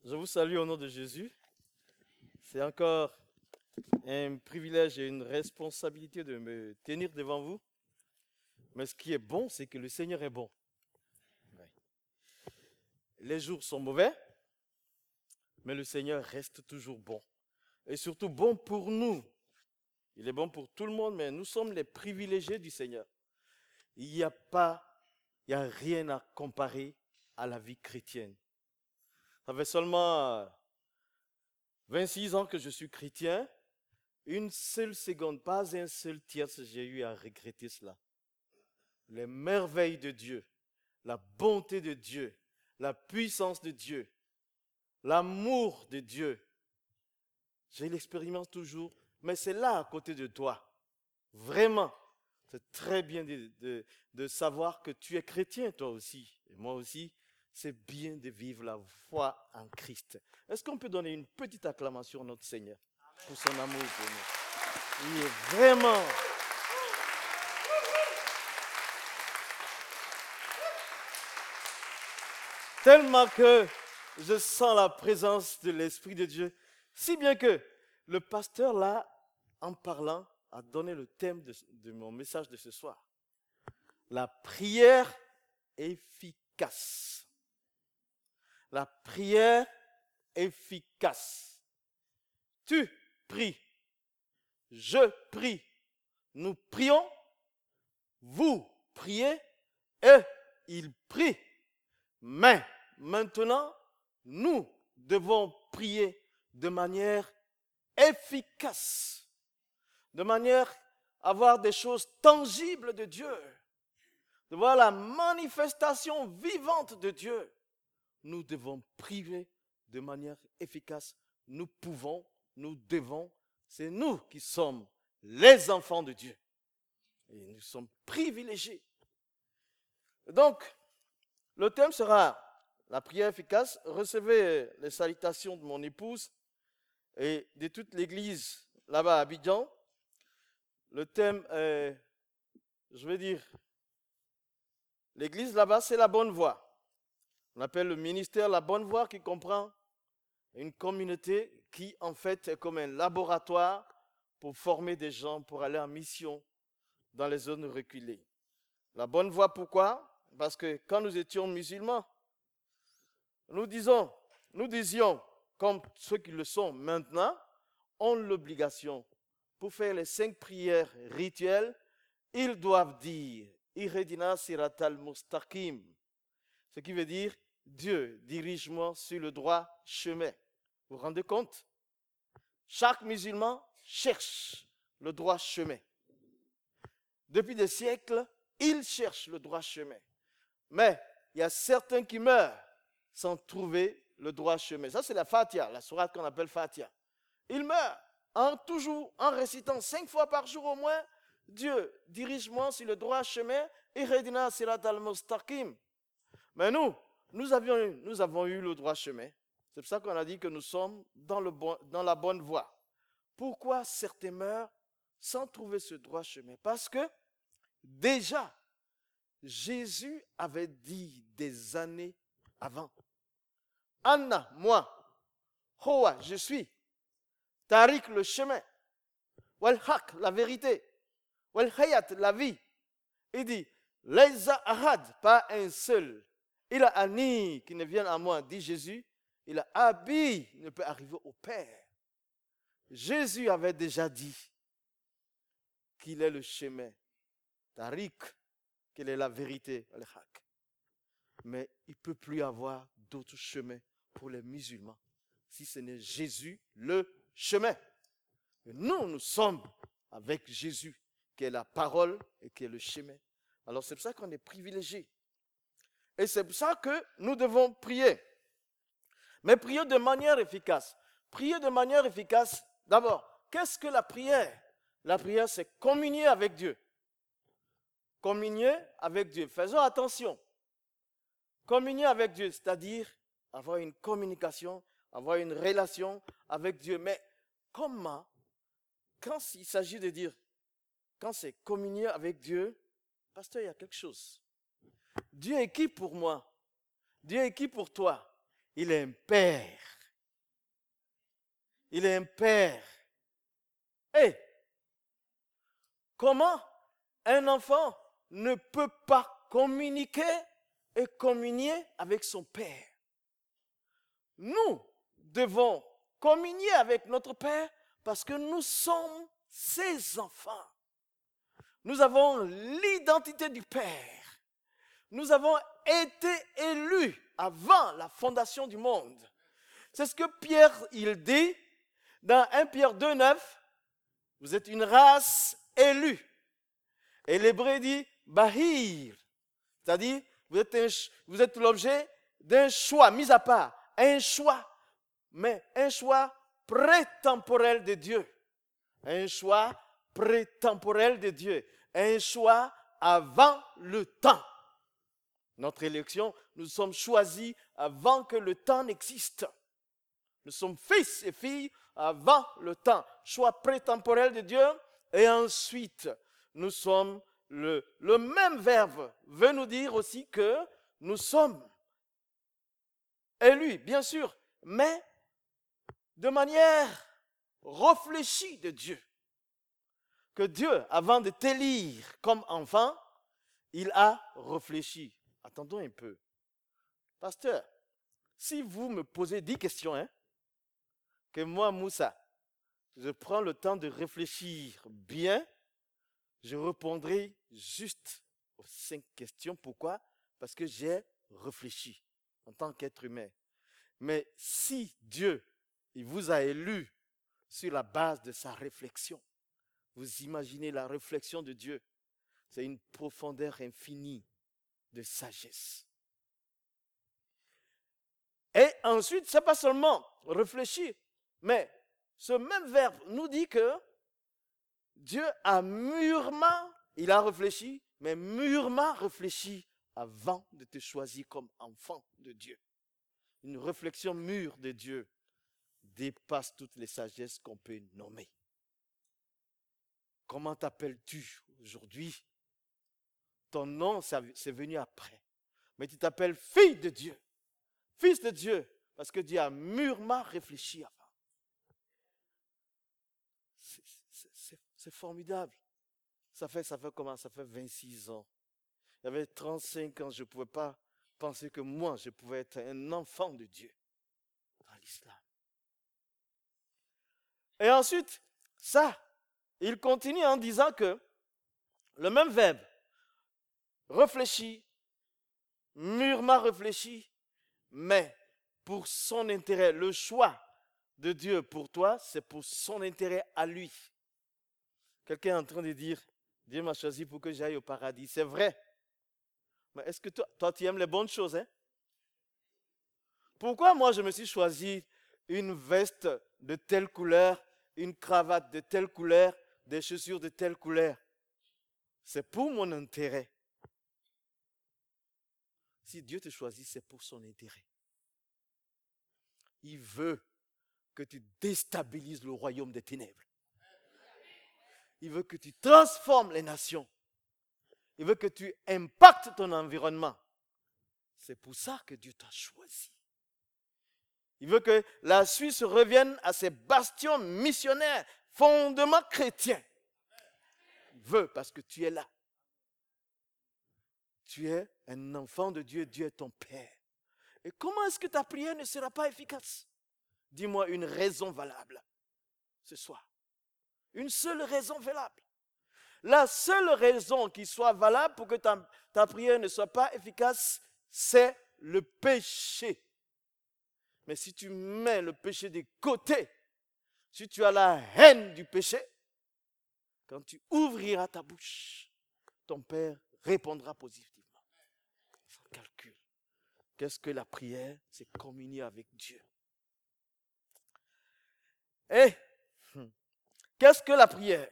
Je vous salue au nom de Jésus. C'est encore un privilège et une responsabilité de me tenir devant vous. Mais ce qui est bon, c'est que le Seigneur est bon. Oui. Les jours sont mauvais, mais le Seigneur reste toujours bon. Et surtout bon pour nous. Il est bon pour tout le monde, mais nous sommes les privilégiés du Seigneur. Il n'y a rien à comparer à la vie chrétienne. Ça fait seulement 26 ans que je suis chrétien. Une seule seconde, pas un seul tierce, j'ai eu à regretter cela. Les merveilles de Dieu, la bonté de Dieu, la puissance de Dieu, l'amour de Dieu. Je l'expérimente toujours, mais c'est là à côté de toi. Vraiment, c'est très bien de savoir que tu es chrétien toi aussi, et moi aussi. C'est bien de vivre la foi en Christ. Est-ce qu'on peut donner une petite acclamation à notre Seigneur pour son amour pour nous? Il est vraiment... Tellement que je sens la présence de l'Esprit de Dieu, si bien que le pasteur là, en parlant, a donné le thème de mon message de ce soir. La prière efficace. La prière efficace. Tu pries, je prie, nous prions, vous priez et il prie. Mais maintenant, nous devons prier de manière efficace, de manière à avoir des choses tangibles de Dieu, de voir la manifestation vivante de Dieu. Nous devons prier de manière efficace. Nous pouvons, nous devons. C'est nous qui sommes les enfants de Dieu. Et nous sommes privilégiés. Donc, le thème sera la prière efficace. Recevez les salutations de mon épouse et de toute l'église là-bas à Abidjan. Le thème est, je vais dire, l'église là-bas, c'est la bonne voie. On appelle le ministère la bonne voie qui comprend une communauté qui en fait est comme un laboratoire pour former des gens pour aller en mission dans les zones reculées. La bonne voie, pourquoi? Parce que quand nous étions musulmans, nous disions, comme ceux qui le sont maintenant, ont l'obligation, pour faire les 5 prières rituelles, ils doivent dire « Ihdina siratal mustaqim », ce qui veut dire « Dieu, dirige-moi sur le droit chemin ». Vous vous rendez compte? Chaque musulman cherche le droit chemin. Depuis des siècles, il cherche le droit chemin. Mais il y a certains qui meurent sans trouver le droit chemin. Ça, c'est la Fatiha, la sourate qu'on appelle Fatiha. Ils meurent toujours en récitant 5 fois par jour au moins « Dieu, dirige-moi sur le droit chemin, Ihdina siratal mustaqim ». Mais nous avons eu le droit chemin. C'est pour ça qu'on a dit que nous sommes dans la bonne voie. Pourquoi certains meurent sans trouver ce droit chemin? Parce que déjà, Jésus avait dit des années avant. Anna, moi, Hoa, je suis. Tariq, le chemin. Wal haq, la vérité. Wal hayat, la vie. Il dit, Laïsa ahad, pas un seul. Il a Ani qui ne vient à moi, dit Jésus. Il a Abi, il ne peut arriver au Père. Jésus avait déjà dit qu'il est le chemin. Tariq, qu'il est la vérité. Mais il ne peut plus y avoir d'autre chemin pour les musulmans si ce n'est Jésus le chemin. Et nous sommes avec Jésus qui est la parole et qui est le chemin. Alors c'est pour ça qu'on est privilégiés. Et c'est pour ça que nous devons prier. Mais prier de manière efficace. Prier de manière efficace, d'abord, qu'est-ce que la prière? La prière, c'est communier avec Dieu. Communier avec Dieu. Faisons attention. Communier avec Dieu, c'est-à-dire avoir une communication, avoir une relation avec Dieu. Mais comment, quand il s'agit de dire, quand c'est communier avec Dieu, pasteur, il y a quelque chose. Dieu est qui pour moi? Dieu est qui pour toi? Il est un père. Il est un père. Et comment un enfant ne peut pas communiquer et communier avec son père? Nous devons communier avec notre père parce que nous sommes ses enfants. Nous avons l'identité du père. Nous avons été élus avant la fondation du monde. C'est ce que Pierre, il dit dans 1 Pierre 2,9. Vous êtes une race élue. Et l'hébreu dit Bahir. C'est-à-dire, vous êtes l'objet d'un choix, mis à part. Un choix, mais un choix prétemporel de Dieu. Un choix prétemporel de Dieu. Un choix avant le temps. Notre élection, nous sommes choisis avant que le temps n'existe. Nous sommes fils et filles avant le temps. Choix prétemporel de Dieu. Et ensuite, nous sommes le même verbe veut nous dire aussi que nous sommes élus, bien sûr, mais de manière réfléchie de Dieu. Que Dieu, avant de t'élire comme enfant, il a réfléchi. Attendons un peu. Pasteur, si vous me posez 10 questions, que moi, Moussa, je prends le temps de réfléchir bien, je répondrai juste aux 5 questions. Pourquoi? Parce que j'ai réfléchi en tant qu'être humain. Mais si Dieu, il vous a élu sur la base de sa réflexion, vous imaginez la réflexion de Dieu, c'est une profondeur infinie de sagesse. Et ensuite, ce n'est pas seulement réfléchir, mais ce même verbe nous dit que Dieu a mûrement, il a réfléchi, mais mûrement réfléchi avant de te choisir comme enfant de Dieu. Une réflexion mûre de Dieu dépasse toutes les sagesses qu'on peut nommer. Comment t'appelles-tu aujourd'hui? Ton nom, c'est venu après. Mais tu t'appelles fille de Dieu, fils de Dieu, parce que Dieu a mûrement réfléchi avant. C'est formidable. Ça fait comment? Ça fait 26 ans. J'avais 35 ans, je ne pouvais pas penser que moi, je pouvais être un enfant de Dieu dans l'islam. Et ensuite, il continue en disant que le même verbe, réfléchit, mûrement réfléchi, mais pour son intérêt, le choix de Dieu pour toi, c'est pour son intérêt à lui. Quelqu'un est en train de dire, Dieu m'a choisi pour que j'aille au paradis. C'est vrai. Mais est-ce que toi tu aimes les bonnes choses? Pourquoi moi je me suis choisi une veste de telle couleur, une cravate de telle couleur, des chaussures de telle couleur? C'est pour mon intérêt. Si Dieu te choisit, c'est pour son intérêt. Il veut que tu déstabilises le royaume des ténèbres. Il veut que tu transformes les nations. Il veut que tu impactes ton environnement. C'est pour ça que Dieu t'a choisi. Il veut que la Suisse revienne à ses bastions missionnaires, fondements chrétiens. Il veut parce que tu es là. Tu es un enfant de Dieu, Dieu est ton Père. Et comment est-ce que ta prière ne sera pas efficace? Dis-moi une raison valable ce soir. Une seule raison valable. La seule raison qui soit valable pour que ta prière ne soit pas efficace, c'est le péché. Mais si tu mets le péché de côté, si tu as la haine du péché, quand tu ouvriras ta bouche, ton Père répondra positivement. Sans calcul. Qu'est-ce que la prière? C'est communier avec Dieu. Et qu'est-ce que la prière?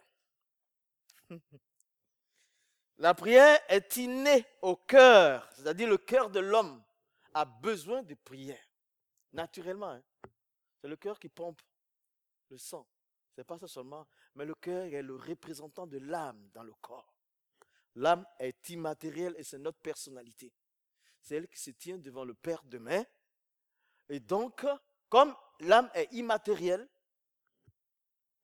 La prière est innée au cœur, c'est-à-dire le cœur de l'homme a besoin de prière. Naturellement, c'est le cœur qui pompe le sang. Ce n'est pas ça seulement, mais le cœur est le représentant de l'âme dans le corps. L'âme est immatérielle et c'est notre personnalité. C'est elle qui se tient devant le Père demain. Et donc, comme l'âme est immatérielle,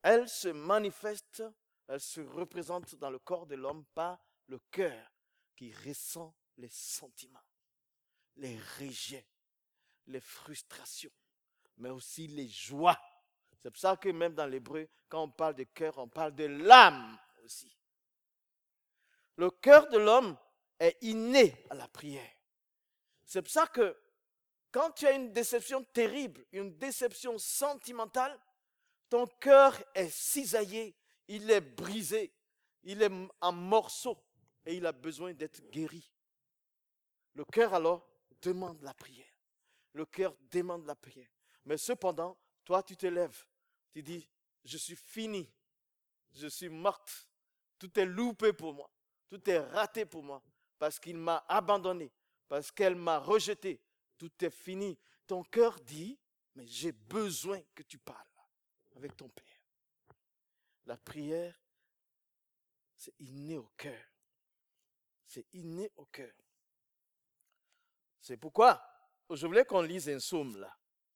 elle se manifeste, elle se représente dans le corps de l'homme par le cœur qui ressent les sentiments, les rejets, les frustrations, mais aussi les joies. C'est pour ça que même dans l'hébreu, quand on parle de cœur, on parle de l'âme aussi. Le cœur de l'homme est inné à la prière. C'est pour ça que quand tu as une déception terrible, une déception sentimentale, ton cœur est cisaillé, il est brisé, il est en morceaux et il a besoin d'être guéri. Le cœur alors demande la prière. Le cœur demande la prière. Mais cependant, toi tu te lèves, tu dis, je suis fini, je suis morte, tout est loupé pour moi, tout est raté pour moi, parce qu'il m'a abandonné, parce qu'elle m'a rejeté, tout est fini. Ton cœur dit, mais j'ai besoin que tu parles avec ton Père. La prière, c'est inné au cœur. C'est inné au cœur. C'est pourquoi je voulais qu'on lise un psaume là.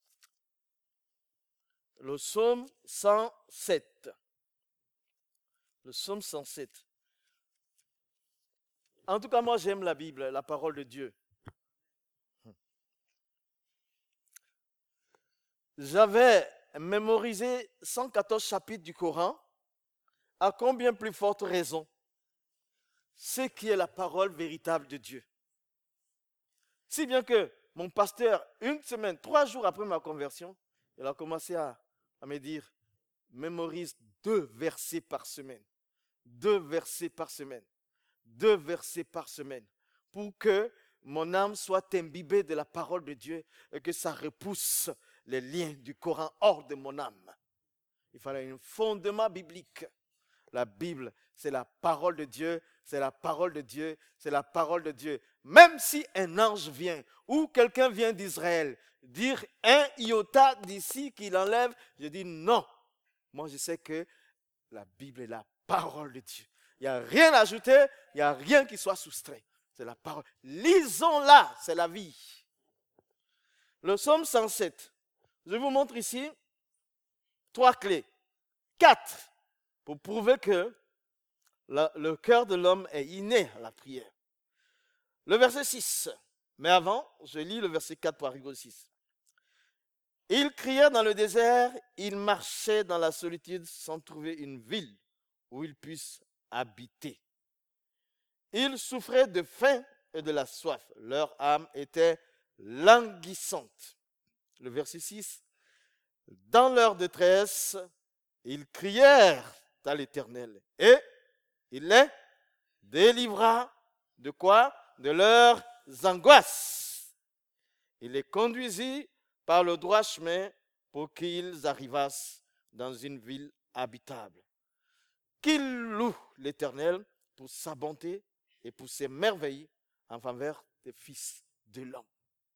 Le psaume 107. Le psaume 107. En tout cas, moi j'aime la Bible, la parole de Dieu. J'avais mémorisé 114 chapitres du Coran. À combien plus forte raison ce qui est la parole véritable de Dieu. Si bien que mon pasteur, une semaine, 3 jours après ma conversion, il a commencé à me dire, mémorise 2 versets par semaine. 2 versets par semaine. 2 versets par semaine. Pour que mon âme soit imbibée de la parole de Dieu et que ça repousse les liens du Coran hors de mon âme. Il fallait un fondement biblique. La Bible, c'est la parole de Dieu, c'est la parole de Dieu, c'est la parole de Dieu. Même si un ange vient ou quelqu'un vient d'Israël dire un iota d'ici qu'il enlève, je dis non. Moi, je sais que la Bible est la parole de Dieu. Il n'y a rien à ajouter, il n'y a rien qui soit soustrait. C'est la parole. Lisons-la, c'est la vie. Le psaume 107. Je vous montre ici 3 clés. 4 pour prouver que le cœur de l'homme est inné à la prière. Le verset 6. Mais avant, je lis le verset 4 pour arriver au 6. Ils crièrent dans le désert, ils marchaient dans la solitude sans trouver une ville où ils puissent habiter. Ils souffraient de faim et de la soif. Leur âme était languissante. Le verset 6. Dans leur détresse, ils crièrent à l'Éternel et il les délivra de quoi? De leurs angoisses. Il les conduisit par le droit chemin pour qu'ils arrivassent dans une ville habitable. Qu'ils louent l'Éternel pour sa bonté et pour ses merveilles en faveur des fils de l'homme.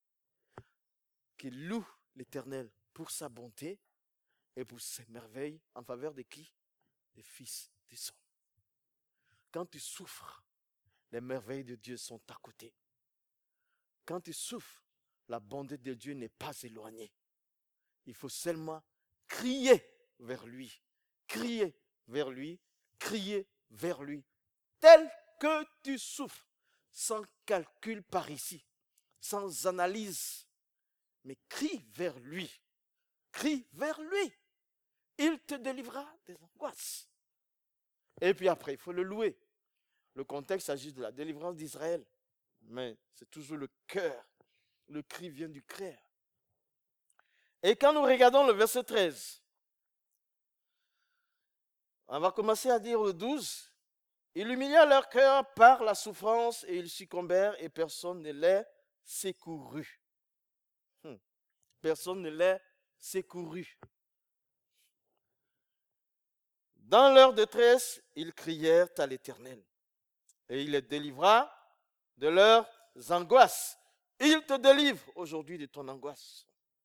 Qu'ils louent l'Éternel pour sa bonté et pour ses merveilles en faveur de qui? Des fils des hommes. Quand tu souffres, les merveilles de Dieu sont à côté. Quand tu souffres, la bonté de Dieu n'est pas éloignée. Il faut seulement crier vers lui, crier vers lui, crier vers lui. Tel que tu souffres, sans calcul par ici, sans analyse, mais crie vers lui. Crie vers lui. Il te délivrera des angoisses. Et puis après, il faut le louer. Le contexte s'agit de la délivrance d'Israël. Mais c'est toujours le cœur. Le cri vient du cœur. Et quand nous regardons le verset 13, on va commencer à dire le 12. Ils humilia leur cœur par la souffrance et ils succombèrent et personne ne les secourut. Personne ne les secourut. Dans leur détresse, ils crièrent à l'Éternel. Et il les délivra de leurs angoisses. Il te délivre aujourd'hui de ton angoisse.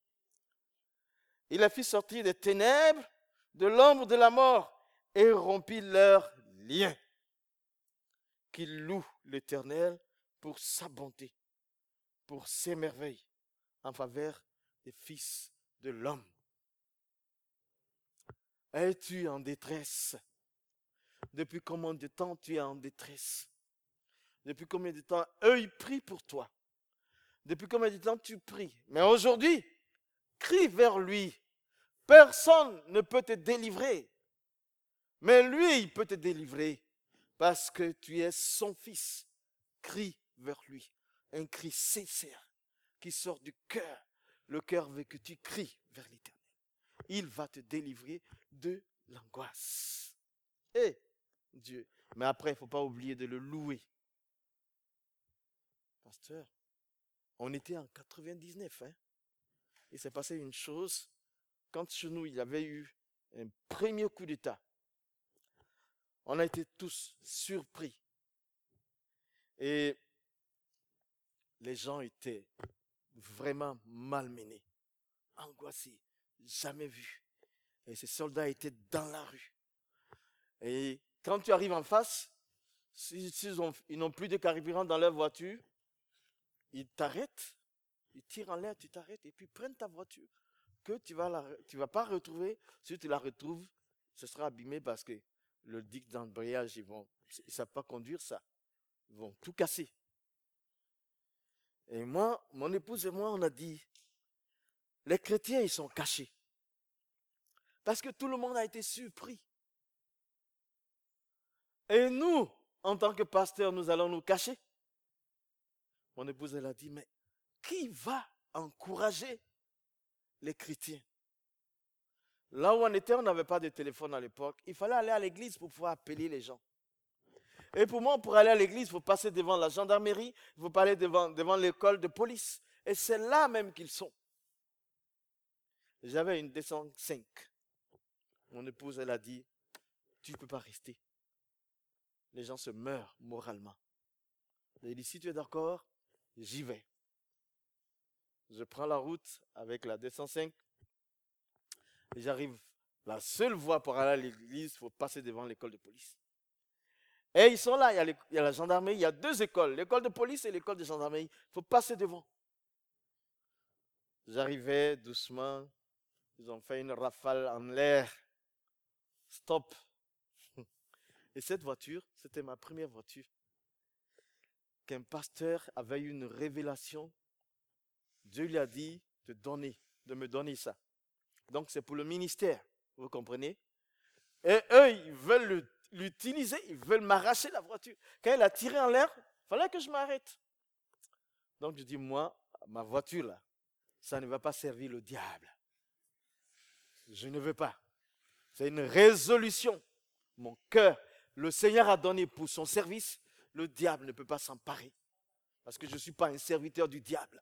Il les fit sortir des ténèbres, de l'ombre de la mort, et rompit leurs liens. Qu'il loue l'Éternel pour sa bonté, pour ses merveilles, en faveur des fils de l'homme. Es-tu en détresse? Depuis combien de temps tu es en détresse? Depuis combien de temps eux, ils prient pour toi? Depuis combien de temps tu pries? Mais aujourd'hui, crie vers lui. Personne ne peut te délivrer. Mais lui, il peut te délivrer parce que tu es son fils. Crie vers lui. Un cri sincère qui sort du cœur. Le cœur veut que tu cries vers l'Éternel. Il va te délivrer de l'angoisse. Et Dieu. Mais après, il ne faut pas oublier de le louer. Pasteur, on était en 99. Il s'est passé une chose. Quand chez nous, il y avait eu un premier coup d'État, on a été tous surpris. Et les gens étaient vraiment malmenés, angoissés, jamais vus. Et ces soldats étaient dans la rue. Et quand tu arrives en face, ils n'ont plus de carburant dans leur voiture, ils t'arrêtent, ils tirent en l'air, tu t'arrêtes et puis prennent ta voiture que tu vas pas retrouver. Si tu la retrouves, ce sera abîmé parce que le disque d'embrayage, ils ne savent pas conduire ça. Ils vont tout casser. Et moi, mon épouse et moi, on a dit, les chrétiens, ils sont cachés. Parce que tout le monde a été surpris. Et nous, en tant que pasteurs, nous allons nous cacher. Mon épouse, elle a dit, mais qui va encourager les chrétiens? Là où on était, on n'avait pas de téléphone à l'époque. Il fallait aller à l'église pour pouvoir appeler les gens. Et pour moi, pour aller à l'église, il faut passer devant la gendarmerie, il faut aller devant l'école de police. Et c'est là même qu'ils sont. J'avais une 205. Mon épouse, elle a dit, tu ne peux pas rester. Les gens se meurent moralement. J'ai dit, si tu es d'accord, j'y vais. Je prends la route avec la 205. Et j'arrive. La seule voie pour aller à l'église, il faut passer devant l'école de police. Et ils sont là, il y a la gendarmerie, il y a deux écoles, l'école de police et l'école de gendarmerie. Il faut passer devant. J'arrivais doucement, ils ont fait une rafale en l'air. Stop. Et cette voiture, c'était ma première voiture. Qu'un pasteur avait eu une révélation, Dieu lui a dit de me donner ça. Donc c'est pour le ministère, vous comprenez? Et eux, ils veulent l'utiliser, ils veulent m'arracher la voiture. Quand il a tiré en l'air, il fallait que je m'arrête. Donc je dis, moi, ma voiture là, ça ne va pas servir le diable. Je ne veux pas. C'est une résolution. Mon cœur, le Seigneur a donné pour son service, le diable ne peut pas s'emparer. Parce que je ne suis pas un serviteur du diable.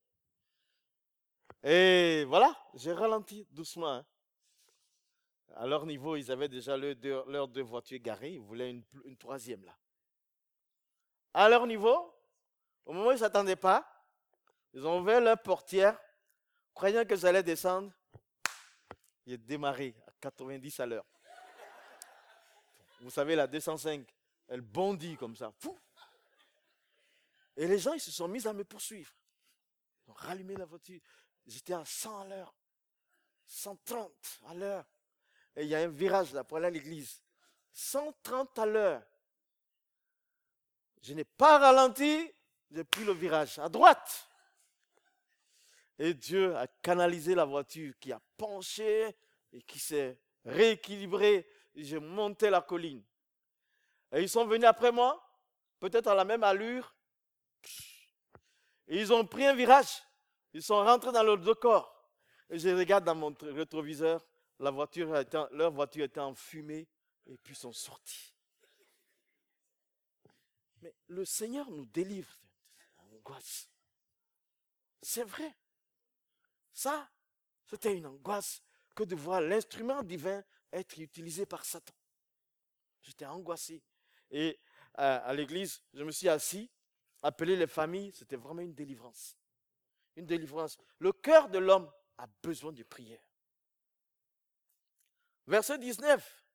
Et voilà, j'ai ralenti doucement. À leur niveau, ils avaient déjà leurs deux voitures garées. Ils voulaient une troisième là. À leur niveau, au moment où ils ne s'attendaient pas, ils ont ouvert leur portière, croyant que j'allais descendre. J'ai démarré à 90 à l'heure. Vous savez, la 205, elle bondit comme ça. Fou. Et les gens, ils se sont mis à me poursuivre. Ils ont rallumé la voiture. J'étais à 100 à l'heure, 130 à l'heure. Et il y a un virage là pour aller à l'église. 130 à l'heure. Je n'ai pas ralenti, j'ai pris le virage à droite. Et Dieu a canalisé la voiture qui a penché et qui s'est rééquilibrée. Et j'ai monté la colline. Et ils sont venus après moi, peut-être à la même allure. Et ils ont pris un virage. Ils sont rentrés dans le deux corps. Et je regarde dans mon rétroviseur, leur voiture était en fumée et puis ils sont sortis. Mais le Seigneur nous délivre de l'angoisse. C'est vrai. Ça, c'était une angoisse que de voir l'instrument divin être utilisé par Satan. J'étais angoissé. Et à l'église, je me suis assis, appelé les familles, c'était vraiment une délivrance. Une délivrance. Le cœur de l'homme a besoin de prière. Verset 19.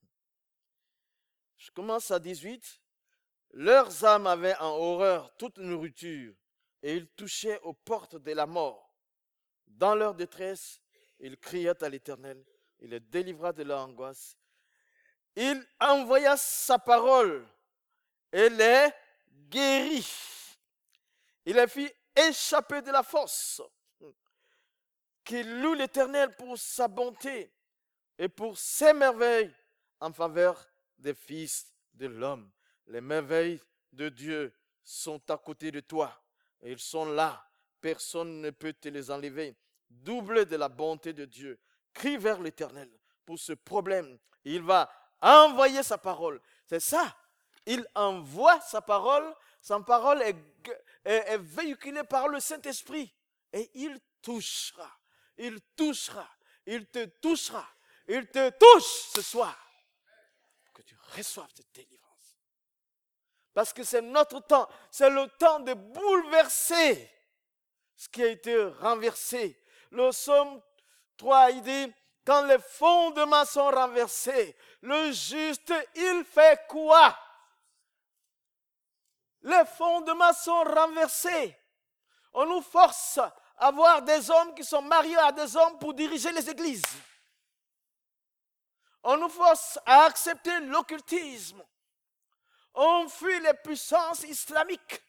Je commence à 18. Leurs âmes avaient en horreur toute nourriture et ils touchaient aux portes de la mort. Dans leur détresse, ils criaient à l'Éternel Il les délivra de leur angoisse. Il envoya sa parole et les guérit. Il les fit échapper de la fosse. Qu'il loue l'Éternel pour sa bonté et pour ses merveilles en faveur des fils de l'homme. Les merveilles de Dieu sont à côté de toi. Et ils sont là. Personne ne peut te les enlever. Double de la bonté de Dieu. Crie vers l'Éternel pour ce problème. Il va envoyer sa parole. C'est ça. Il envoie sa parole. Sa parole est véhiculée par le Saint-Esprit. Et il touchera. Il touchera. Il te touchera. Il te touche ce soir. Que tu reçoives cette délivrance. Parce que c'est notre temps. C'est le temps de bouleverser ce qui a été renversé. Le psaume 3, il dit, quand les fondements sont renversés, le juste, il fait quoi? Les fondements sont renversés. On nous force à avoir des hommes qui sont mariés à des hommes pour diriger les églises. On nous force à accepter l'occultisme. On fuit les puissances islamiques.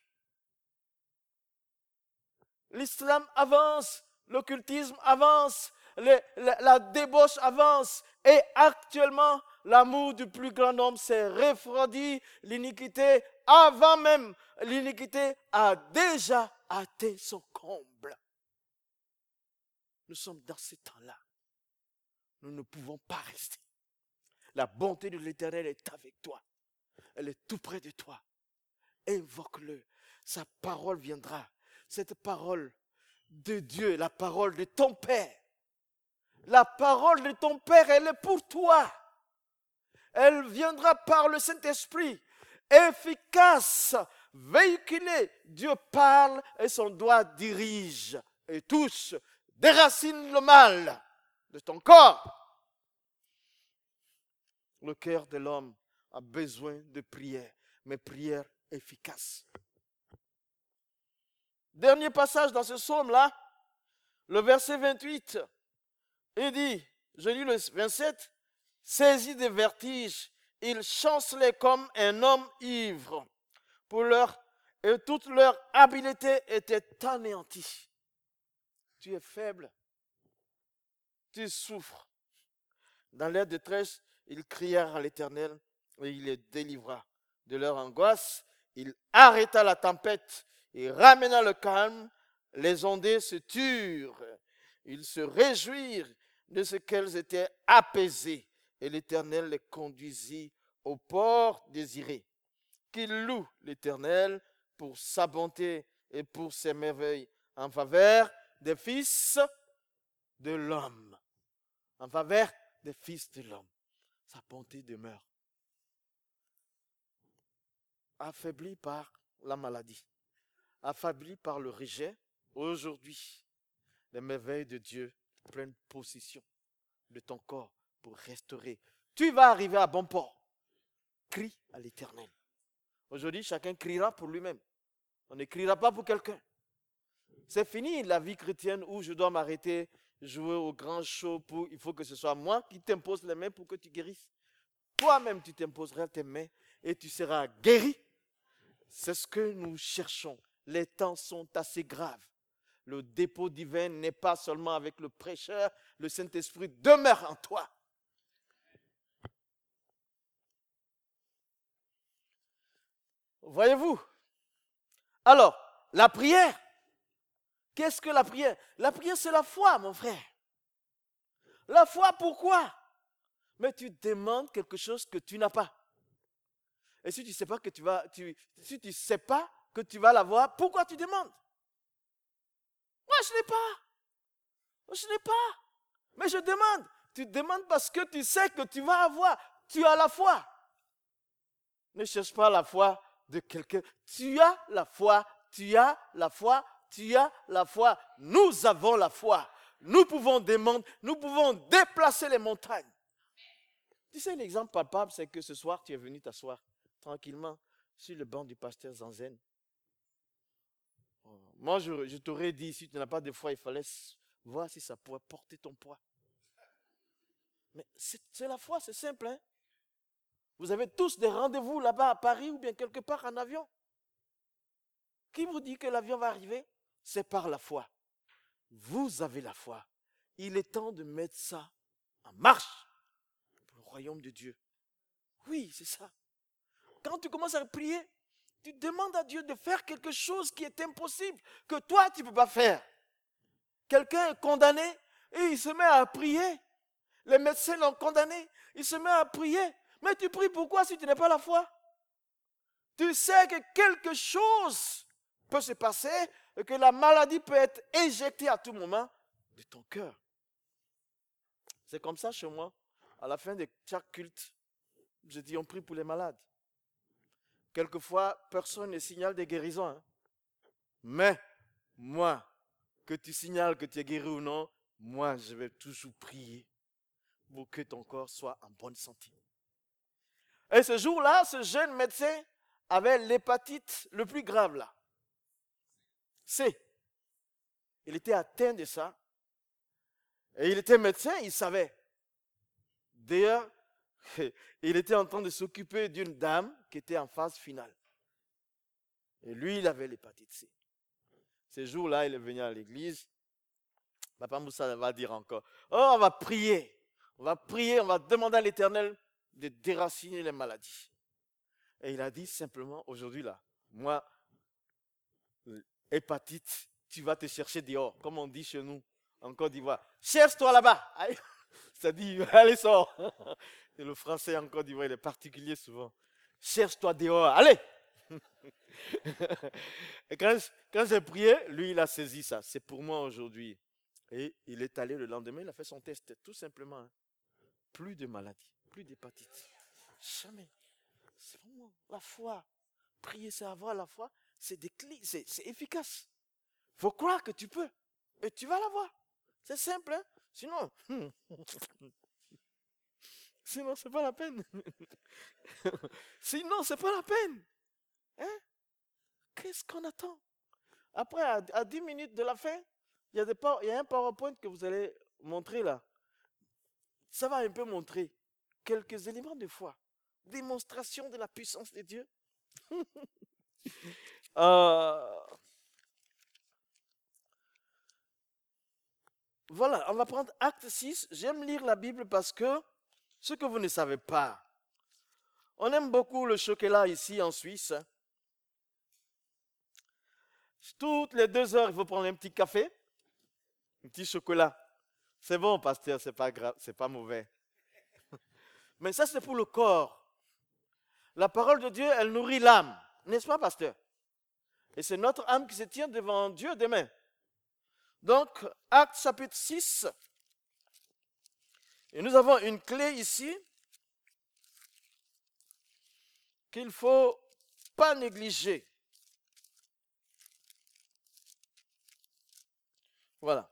L'islam avance, l'occultisme avance, la débauche avance. Et actuellement, l'amour du plus grand nombre s'est refroidi. L'iniquité, avant même, l'iniquité a déjà atteint son comble. Nous sommes dans ce temps-là. Nous ne pouvons pas rester. La bonté de l'Éternel est avec toi. Elle est tout près de toi. Invoque-le. Sa parole viendra. Cette parole de Dieu, la parole de ton Père. La parole de ton Père, elle est pour toi. Elle viendra par le Saint-Esprit. Efficace, véhiculée. Dieu parle et son doigt dirige et touche, déracine le mal de ton corps. Le cœur de l'homme a besoin de prière, mais prière efficace. Dernier passage dans ce psaume-là, le verset 28, il dit, je lis le 27, saisi de vertige, ils chancelaient comme un homme ivre, et toute leur habileté était anéantie. Tu es faible, tu souffres. Dans leur détresse, ils crièrent à l'Éternel et il les délivra de leur angoisse. Il arrêta la tempête et ramena le calme. Les ondées se turent. Ils se réjouirent de ce qu'elles étaient apaisées. Et l'Éternel les conduisit au port désiré. Qu'il loue l'Éternel pour sa bonté et pour ses merveilles en faveur des fils de l'homme. En faveur des fils de l'homme. Sa bonté demeure. Affaibli par la maladie, affaibli par le rejet, aujourd'hui, les merveilles de Dieu prennent possession de ton corps pour restaurer. Tu vas arriver à bon port. Crie à l'Éternel. Aujourd'hui, chacun criera pour lui-même. On ne criera pas pour quelqu'un. C'est fini la vie chrétienne où je dois m'arrêter, jouer au grand show il faut que ce soit moi qui t'impose les mains pour que tu guérisses. Toi-même, tu t'imposeras tes mains et tu seras guéri. C'est ce que nous cherchons. Les temps sont assez graves. Le dépôt divin n'est pas seulement avec le prêcheur, le Saint-Esprit demeure en toi. Voyez-vous? Alors, la prière, qu'est-ce que la prière? La prière, c'est la foi, mon frère. La foi, pourquoi? Mais tu demandes quelque chose que tu n'as pas. Et si tu ne sais pas que si tu sais pas que tu vas l'avoir, pourquoi tu demandes? Moi, je n'ai pas. Je n'ai pas. Mais je demande. Tu demandes parce que tu sais que tu vas avoir. Tu as la foi. Ne cherche pas la foi de quelqu'un. Tu as la foi. Tu as la foi. Tu as la foi. Nous avons la foi. Nous pouvons demander. Nous pouvons déplacer les montagnes. Tu sais, l'exemple palpable, c'est que ce soir, tu es venu t'asseoir tranquillement sur le banc du pasteur Zanzen. Moi, je t'aurais dit, si tu n'as pas de foi, il fallait voir si ça pourrait porter ton poids. Mais c'est la foi, c'est simple. Hein? Vous avez tous des rendez-vous là-bas à Paris ou bien quelque part en avion. Qui vous dit que l'avion va arriver? C'est par la foi. Vous avez la foi. Il est temps de mettre ça en marche pour le royaume de Dieu. Oui, c'est ça. Quand tu commences à prier, tu demandes à Dieu de faire quelque chose qui est impossible, que toi, tu ne peux pas faire. Quelqu'un est condamné et il se met à prier. Les médecins l'ont condamné, il se met à prier. Mais tu pries pourquoi si tu n'as pas la foi? Tu sais que quelque chose peut se passer et que la maladie peut être éjectée à tout moment de ton cœur. C'est comme ça chez moi. À la fin de chaque culte, je dis on prie pour les malades. Quelquefois, personne ne signale des guérisons. Hein. Mais moi, que tu signales que tu es guéri ou non, moi, je vais toujours prier pour que ton corps soit en bonne santé. Et ce jour-là, ce jeune médecin avait l'hépatite le plus grave là. C. Il était atteint de ça. Et il était médecin, il savait. D'ailleurs, il était en train de s'occuper d'une dame qui était en phase finale. Et lui, il avait l'hépatite C. Ce jour-là, il est venu à l'église. Papa Moussa va dire encore, oh, on va prier. On va prier, on va demander à l'Éternel de déraciner les maladies. Et il a dit simplement, aujourd'hui là, moi, hépatite, tu vas te chercher dehors, comme on dit chez nous, en Côte d'Ivoire. Cherche-toi là-bas. Ça dit, allez, sors. Et le français en Côte d'Ivoire, il est particulier souvent. Cherche-toi dehors, allez. Et quand j'ai prié, lui, il a saisi ça. C'est pour moi aujourd'hui. Et il est allé le lendemain, il a fait son test, tout simplement. Hein. Plus de maladie, plus d'hépatite. Jamais. C'est vraiment la foi. Prier, c'est avoir la foi. C'est des clés, c'est efficace. Il faut croire que tu peux. Et tu vas l'avoir. C'est simple. Hein? Sinon, c'est pas la peine. Sinon, c'est pas la peine. Hein? Qu'est-ce qu'on attend? Après, à 10 minutes de la fin, il y a un PowerPoint que vous allez montrer là. Ça va un peu montrer quelques éléments de foi. Démonstration de la puissance de Dieu. Voilà, on va prendre Acte 6. J'aime lire la Bible parce que ce que vous ne savez pas, on aime beaucoup le chocolat ici en Suisse. Toutes les 2 heures, il faut prendre un petit café, un petit chocolat. C'est bon, pasteur, c'est pas grave, c'est pas mauvais. Mais ça, c'est pour le corps. La parole de Dieu, elle nourrit l'âme. N'est-ce pas, pasteur? Et c'est notre âme qui se tient devant Dieu demain. Donc, Acte chapitre 6. Et nous avons une clé ici qu'il ne faut pas négliger. Voilà.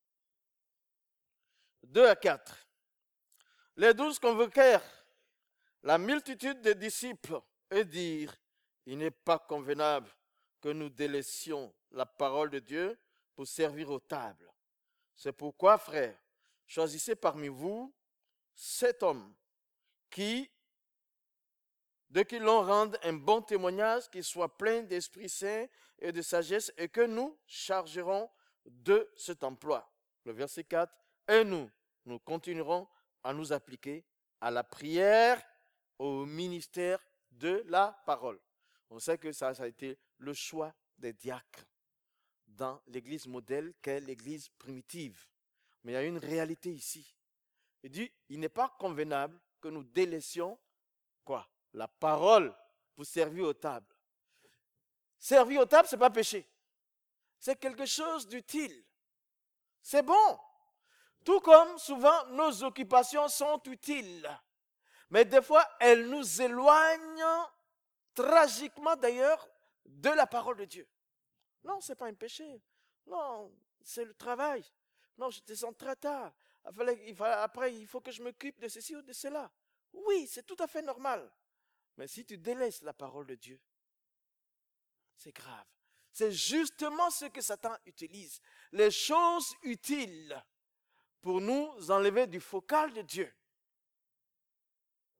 2 à 4. Les 12 convoquèrent la multitude des disciples et dirent, il n'est pas convenable que nous délaissions la parole de Dieu pour servir aux tables. C'est pourquoi, frères, choisissez parmi vous 7 hommes qui, de qui l'on rende un bon témoignage, qui soit plein d'Esprit Saint et de sagesse, et que nous chargerons de cet emploi. Le verset 4, et nous continuerons à nous appliquer à la prière, au ministère de la parole. On sait que ça a été le choix des diacres dans l'église modèle qu'est l'église primitive. Mais il y a une réalité ici. Il dit, il n'est pas convenable que nous délaissions quoi? La parole pour servir aux tables. Servir aux tables, ce n'est pas péché. C'est quelque chose d'utile. C'est bon. Tout comme souvent nos occupations sont utiles. Mais des fois, elles nous éloignent tragiquement d'ailleurs de la parole de Dieu. Non, ce n'est pas un péché. Non, c'est le travail. Non, je descends très tard. Après, il faut que je m'occupe de ceci ou de cela. Oui, c'est tout à fait normal. Mais si tu délaisses la parole de Dieu, c'est grave. C'est justement ce que Satan utilise. Les choses utiles pour nous enlever du focal de Dieu.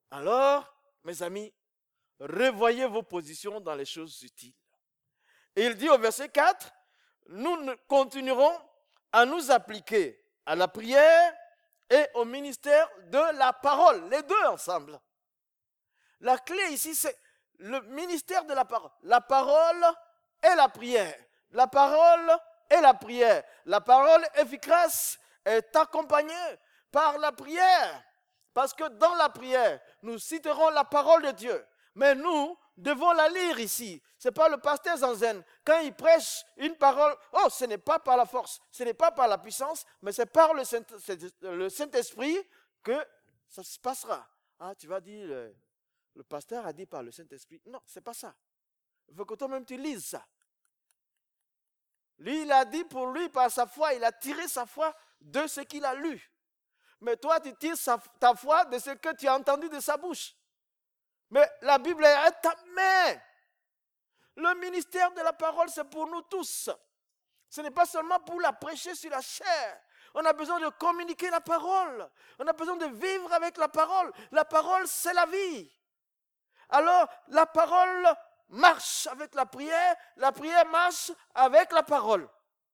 Alors, mes amis, revoyez vos positions dans les choses utiles. Et il dit au verset 4, nous continuerons à nous appliquer à la prière et au ministère de la parole, les deux ensemble. La clé ici, c'est le ministère de la parole. La parole et la prière. La parole et la prière. La parole efficace est accompagnée par la prière. Parce que dans la prière, nous citerons la parole de Dieu. Mais nous devons la lire ici. Ce n'est pas le pasteur Zanzen. Quand il prêche une parole, oh, ce n'est pas par la force, ce n'est pas par la puissance, mais c'est par le Saint-Esprit que ça se passera. Ah, tu vas dire, le pasteur a dit par le Saint-Esprit. Non, ce n'est pas ça. Il faut que toi-même tu lises ça. Lui, il a dit pour lui, par sa foi, il a tiré sa foi de ce qu'il a lu. Mais toi, tu tires ta foi de ce que tu as entendu de sa bouche. Mais la Bible est à ta main. Le ministère de la parole, c'est pour nous tous. Ce n'est pas seulement pour la prêcher sur la chair. On a besoin de communiquer la parole. On a besoin de vivre avec la parole. La parole, c'est la vie. Alors, la parole marche avec la prière marche avec la parole.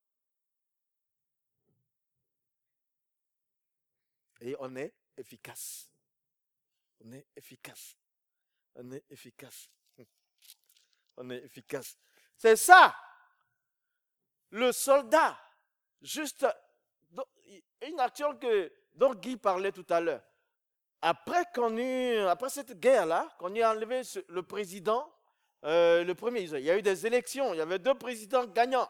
Et on est efficace. On est efficace. On est efficace. On est efficace. C'est ça. Le soldat, juste une action dont Guy parlait tout à l'heure. Après cette guerre-là, qu'on ait enlevé le président, le premier, il y a eu des élections, il y avait 2 présidents gagnants.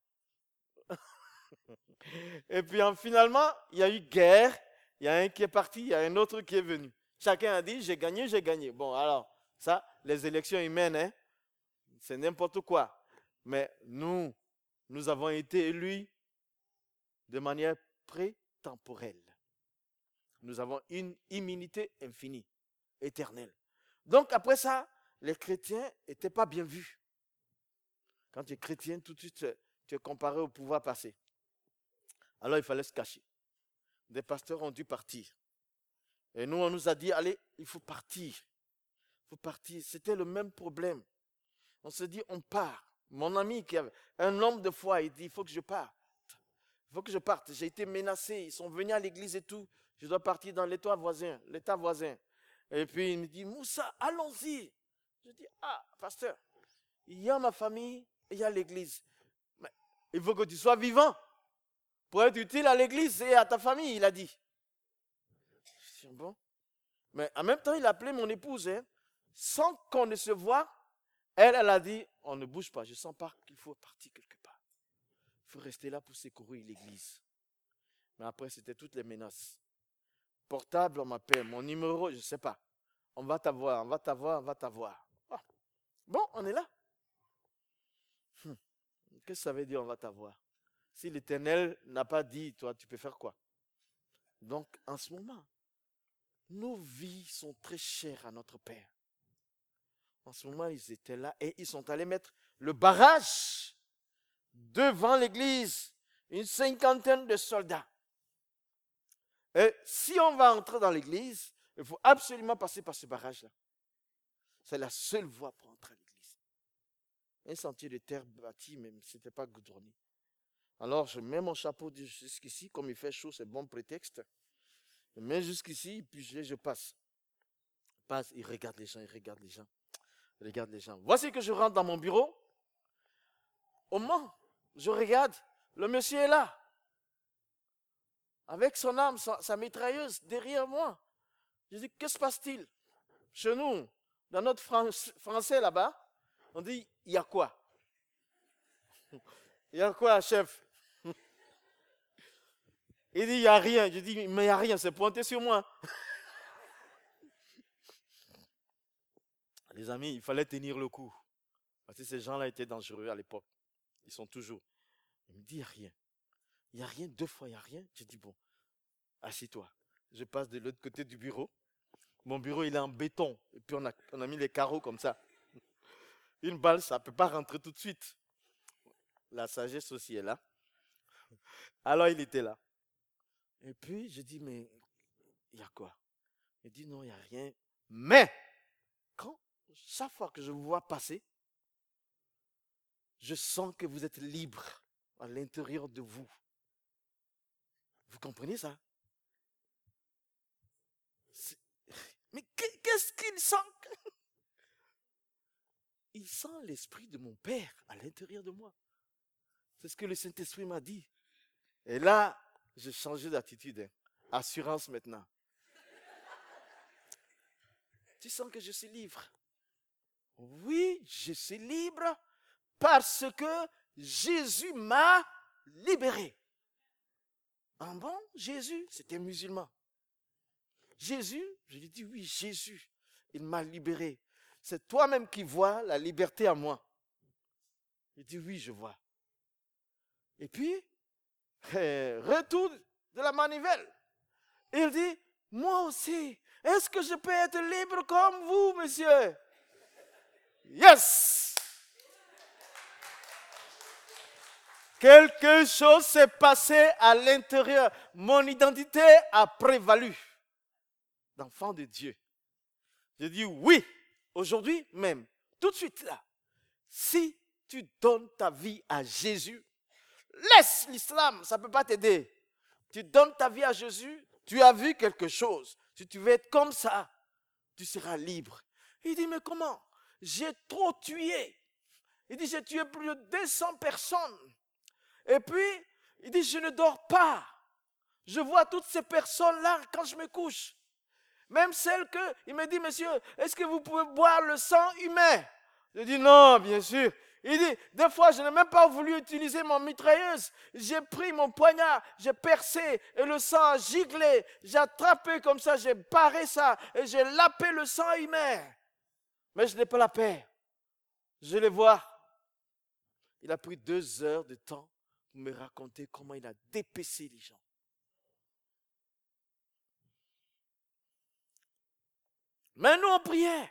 Et puis finalement, il y a eu guerre, il y a un qui est parti, il y a un autre qui est venu. Chacun a dit, j'ai gagné, j'ai gagné. Bon, alors, ça, les élections humaines, hein, c'est n'importe quoi. Mais nous avons été élus de manière prétemporelle. Nous avons une immunité infinie, éternelle. Donc après ça, les chrétiens n'étaient pas bien vus. Quand tu es chrétien, tout de suite, tu es comparé au pouvoir passé. Alors il fallait se cacher. Des pasteurs ont dû partir. Et nous, on nous a dit, allez, il faut partir. Il faut partir. C'était le même problème. On se dit, on part. Mon ami, qui avait un homme de foi, il dit, il faut que je parte. Il faut que je parte. J'ai été menacé. Ils sont venus à l'église et tout. Je dois partir dans l'état voisin. Et puis il me dit, Moussa, allons-y. Je dis, ah, pasteur, il y a ma famille et il y a l'église. Mais il faut que tu sois vivant pour être utile à l'église et à ta famille, il a dit. Je dis, bon. Mais en même temps, il a appelé mon épouse, hein, sans qu'on ne se voie. Elle a dit, on ne bouge pas, je sens pas qu'il faut partir quelque part. Il faut rester là pour secourir l'église. Mais après, c'était toutes les menaces. Portable, on m'appelle, mon numéro, je ne sais pas. On va t'avoir. Ah. Bon, on est là. Qu'est-ce que ça veut dire, on va t'avoir? Si l'Éternel n'a pas dit, toi, tu peux faire quoi? Donc, en ce moment, nos vies sont très chères à notre Père. En ce moment, ils étaient là et ils sont allés mettre le barrage devant l'église. Une 50aine de soldats. Et si on va entrer dans l'église, il faut absolument passer par ce barrage-là. C'est la seule voie pour entrer à l'église. Un sentier de terre bâti, même si ce n'était pas goudronné. Alors, je mets mon chapeau jusqu'ici, comme il fait chaud, c'est bon prétexte. Je mets jusqu'ici, puis je passe. Il regarde les gens. Voici que je rentre dans mon bureau. Au moment, je regarde, le monsieur est là. Avec son arme, sa mitrailleuse derrière moi. Je dis, que se passe-t-il? Chez nous, dans notre français là-bas, on dit, il y a quoi? Il y a quoi, chef? Il dit, il n'y a rien. Je dis, mais il n'y a rien, c'est pointé sur moi. Les amis, il fallait tenir le coup. Parce que ces gens-là étaient dangereux à l'époque. Ils sont toujours. Il me dit, il n'y a rien. Il n'y a rien, 2 fois, il n'y a rien. Je dis, bon, assis-toi. Je passe de l'autre côté du bureau. Mon bureau, il est en béton. Et puis, on a mis les carreaux comme ça. Une balle, ça ne peut pas rentrer tout de suite. La sagesse aussi est là. Alors, il était là. Et puis, je dis, mais il y a quoi? Il dit, non, il n'y a rien. Mais, chaque fois que je vous vois passer, je sens que vous êtes libre à l'intérieur de vous. Vous comprenez ça? Mais qu'est-ce qu'il sent? Il sent l'esprit de mon Père à l'intérieur de moi. C'est ce que le Saint-Esprit m'a dit. Et là, j'ai changé d'attitude. Assurance maintenant. Tu sens que je suis libre? Oui, je suis libre parce que Jésus m'a libéré. Ah bon, Jésus, c'était musulman. Jésus, je lui dis oui, Jésus, il m'a libéré. C'est toi-même qui vois la liberté en moi. Il dit oui, je vois. Et puis, retour de la manivelle. Il dit, moi aussi, est-ce que je peux être libre comme vous, monsieur? Yes! Quelque chose s'est passé à l'intérieur. Mon identité a prévalu d'enfant de Dieu. Je dis oui, aujourd'hui même, tout de suite là. Si tu donnes ta vie à Jésus, laisse l'islam, ça ne peut pas t'aider. Tu donnes ta vie à Jésus, tu as vu quelque chose. Si tu veux être comme ça, tu seras libre. Il dit, mais comment? J'ai trop tué. Il dit, j'ai tué plus de 200 personnes. Et puis, il dit, je ne dors pas. Je vois toutes ces personnes-là quand je me couche. Même celles que, il me dit, monsieur, est-ce que vous pouvez boire le sang humain? Je dis, non, bien sûr. Il dit, des fois, je n'ai même pas voulu utiliser mon mitrailleuse. J'ai pris mon poignard, j'ai percé et le sang a giglé. J'ai attrapé comme ça, j'ai barré ça et j'ai lapé le sang humain. Mais je n'ai pas la paix. Je les vois. Il a pris 2 heures de temps pour me raconter comment il a dépecé les gens. Mais nous, on priait.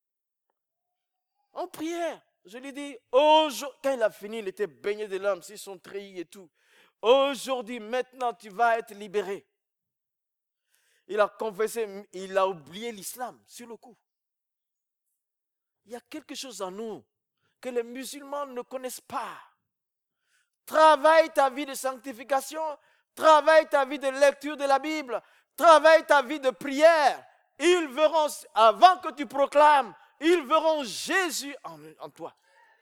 On priait. Je lui dis, quand il a fini, il était baigné de larmes, ils sont trahis et tout. Aujourd'hui, maintenant, tu vas être libéré. Il a confessé, il a oublié l'islam sur le coup. Il y a quelque chose en nous que les musulmans ne connaissent pas. Travaille ta vie de sanctification, travaille ta vie de lecture de la Bible, travaille ta vie de prière. Ils verront, avant que tu proclames, ils verront Jésus en toi.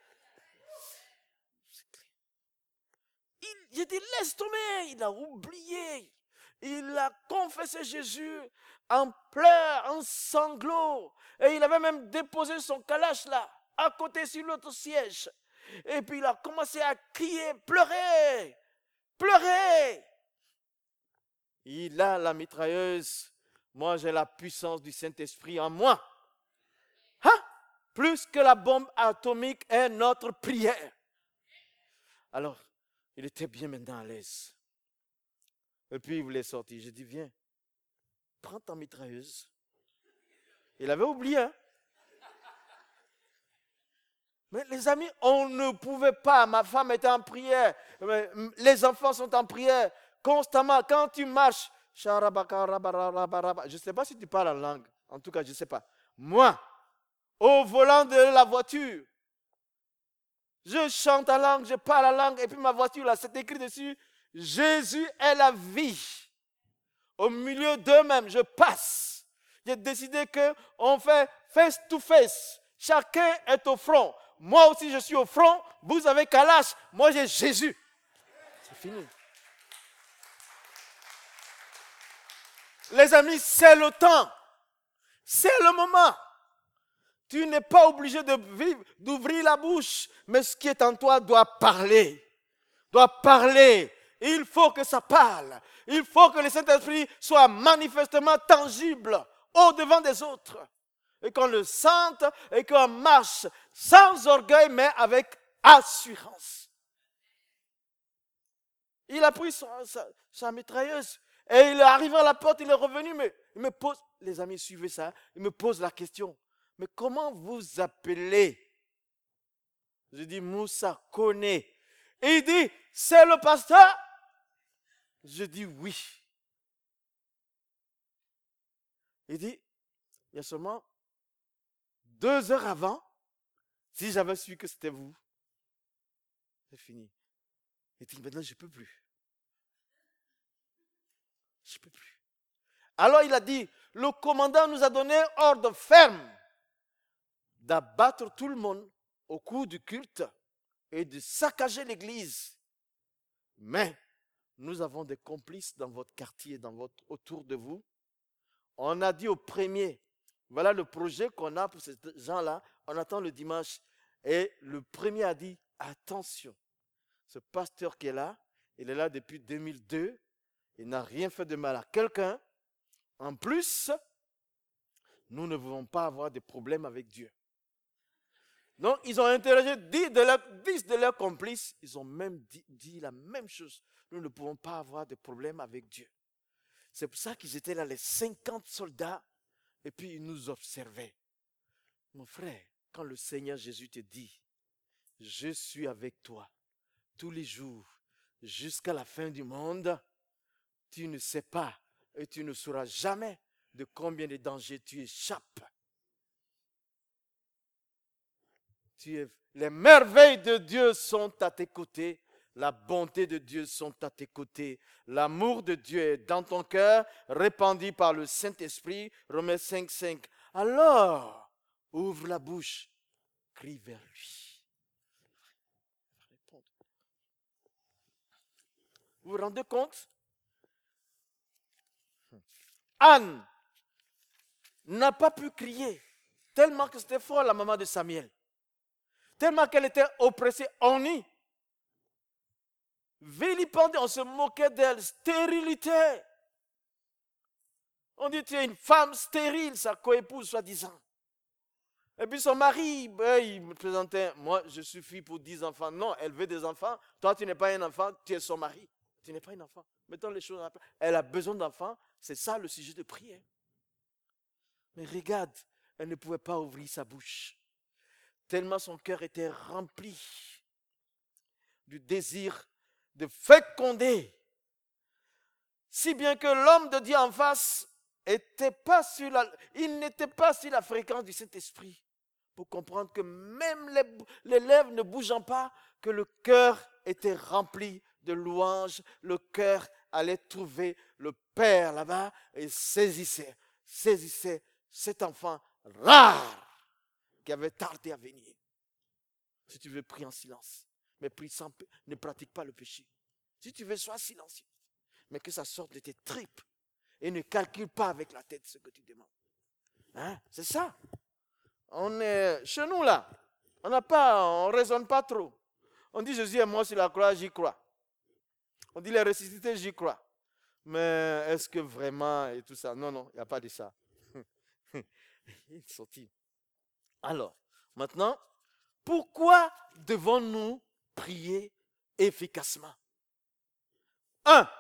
Il dit, laisse tomber, il a oublié. Il a confessé Jésus en pleurs, en sanglots. Et il avait même déposé son calache là, à côté sur l'autre siège. Et puis il a commencé à crier, pleurer, pleurer. Il a la mitrailleuse. Moi, j'ai la puissance du Saint-Esprit en moi. Hein? Plus que la bombe atomique est notre prière. Alors, il était bien maintenant à l'aise. Et puis, il voulait sortir. J'ai dit, viens, prends ta mitrailleuse. Il avait oublié. Hein? Mais les amis, on ne pouvait pas. Ma femme était en prière. Les enfants sont en prière. Constamment, quand tu marches, je ne sais pas si tu parles en langue. En tout cas, je ne sais pas. Moi, au volant de la voiture, je chante en langue, je parle en langue. Et puis ma voiture, là, c'est écrit dessus, Jésus est la vie. Au milieu d'eux-mêmes, je passe. J'ai décidé qu'on fait face to face. Chacun est au front. Moi aussi, je suis au front. Vous avez Kalash. Moi, j'ai Jésus. C'est fini. Les amis, c'est le temps. C'est le moment. Tu n'es pas obligé d'ouvrir la bouche. Mais ce qui est en toi doit parler. Doit parler. Il faut que ça parle. Il faut que le Saint-Esprit soit manifestement tangible au-devant des autres. Et qu'on le sente et qu'on marche sans orgueil, mais avec assurance. Il a pris sa mitrailleuse et il est arrivé à la porte, il est revenu, mais il me pose, les amis suivez ça, il me pose la question, mais comment vous appelez? Je dis, Moussa connaît. Et il dit, c'est le pasteur? Je dis oui. Il dit, il y a seulement 2 heures avant, si j'avais su que c'était vous, c'est fini. Il dit, maintenant, je ne peux plus. Je ne peux plus. Alors il a dit, le commandant nous a donné ordre ferme d'abattre tout le monde au cours du culte et de saccager l'église. Mais nous avons des complices dans votre quartier, autour de vous. On a dit au premier, voilà le projet qu'on a pour ces gens-là, on attend le dimanche. Et le premier a dit, attention, ce pasteur qui est là, il est là depuis 2002, il n'a rien fait de mal à quelqu'un. En plus, nous ne voulons pas avoir de problème avec Dieu. Donc, ils ont interrogé 10 de leurs complices. Ils ont même dit la même chose. Nous ne pouvons pas avoir de problème avec Dieu. C'est pour ça qu'ils étaient là, les 50 soldats, et puis ils nous observaient. Mon frère, quand le Seigneur Jésus te dit, je suis avec toi tous les jours, jusqu'à la fin du monde, tu ne sais pas et tu ne sauras jamais de combien de dangers tu échappes. Les merveilles de Dieu sont à tes côtés. La bonté de Dieu sont à tes côtés. L'amour de Dieu est dans ton cœur, répandu par le Saint-Esprit. Romains 5:5. Alors, ouvre la bouche, crie vers lui. Vous vous rendez compte? Anne n'a pas pu crier, tellement que c'était fort la maman de Samuel. Tellement qu'elle était oppressée, ennuie. Vilipendée, on se moquait d'elle, stérilité. On dit, tu es une femme stérile, sa coépouse, soi-disant. Et puis son mari, il me présentait, moi, je suffis pour 10 enfants. Non, elle veut des enfants. Toi, tu n'es pas un enfant, tu es son mari. Tu n'es pas un enfant. Mettons les choses en place. Elle a besoin d'enfants, c'est ça le sujet de prière. Mais regarde, elle ne pouvait pas ouvrir sa bouche. Tellement son cœur était rempli du désir de féconder. Si bien que l'homme de Dieu en face n'était pas sur la fréquence du Saint-Esprit pour comprendre que même les lèvres ne bougeant pas, que le cœur était rempli de louanges, le cœur allait trouver le Père là-bas et saisissait cet enfant rare qui avait tardé à venir. Si tu veux, prie en silence. Mais prie sans, ne pratique pas le péché. Si tu veux, sois silencieux. Mais que ça sorte de tes tripes. Et ne calcule pas avec la tête ce que tu demandes. Hein? C'est ça. On est chez nous là. On ne raisonne pas trop. On dit Jésus est mort sur la croix, j'y crois. On dit les ressuscité, j'y crois. Mais est-ce que vraiment et tout ça? Non, il n'y a pas de ça. Il est sorti. Alors, maintenant, pourquoi devons-nous prier efficacement? 1.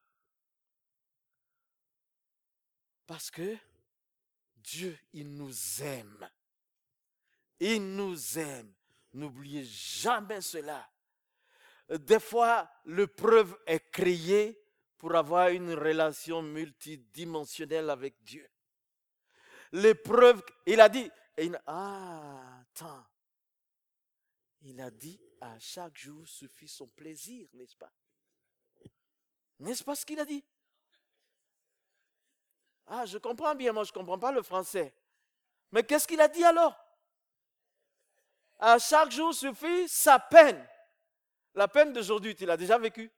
Parce que Dieu, il nous aime. Il nous aime. N'oubliez jamais cela. Des fois, l'épreuve est créée pour avoir une relation multidimensionnelle avec Dieu. L'épreuve, il a dit, attends. Il a dit, à chaque jour suffit son plaisir, n'est-ce pas? N'est-ce pas ce qu'il a dit? Ah, je comprends bien, moi je ne comprends pas le français. Mais qu'est-ce qu'il a dit alors? À chaque jour suffit sa peine. La peine d'aujourd'hui, tu l'as déjà vécue?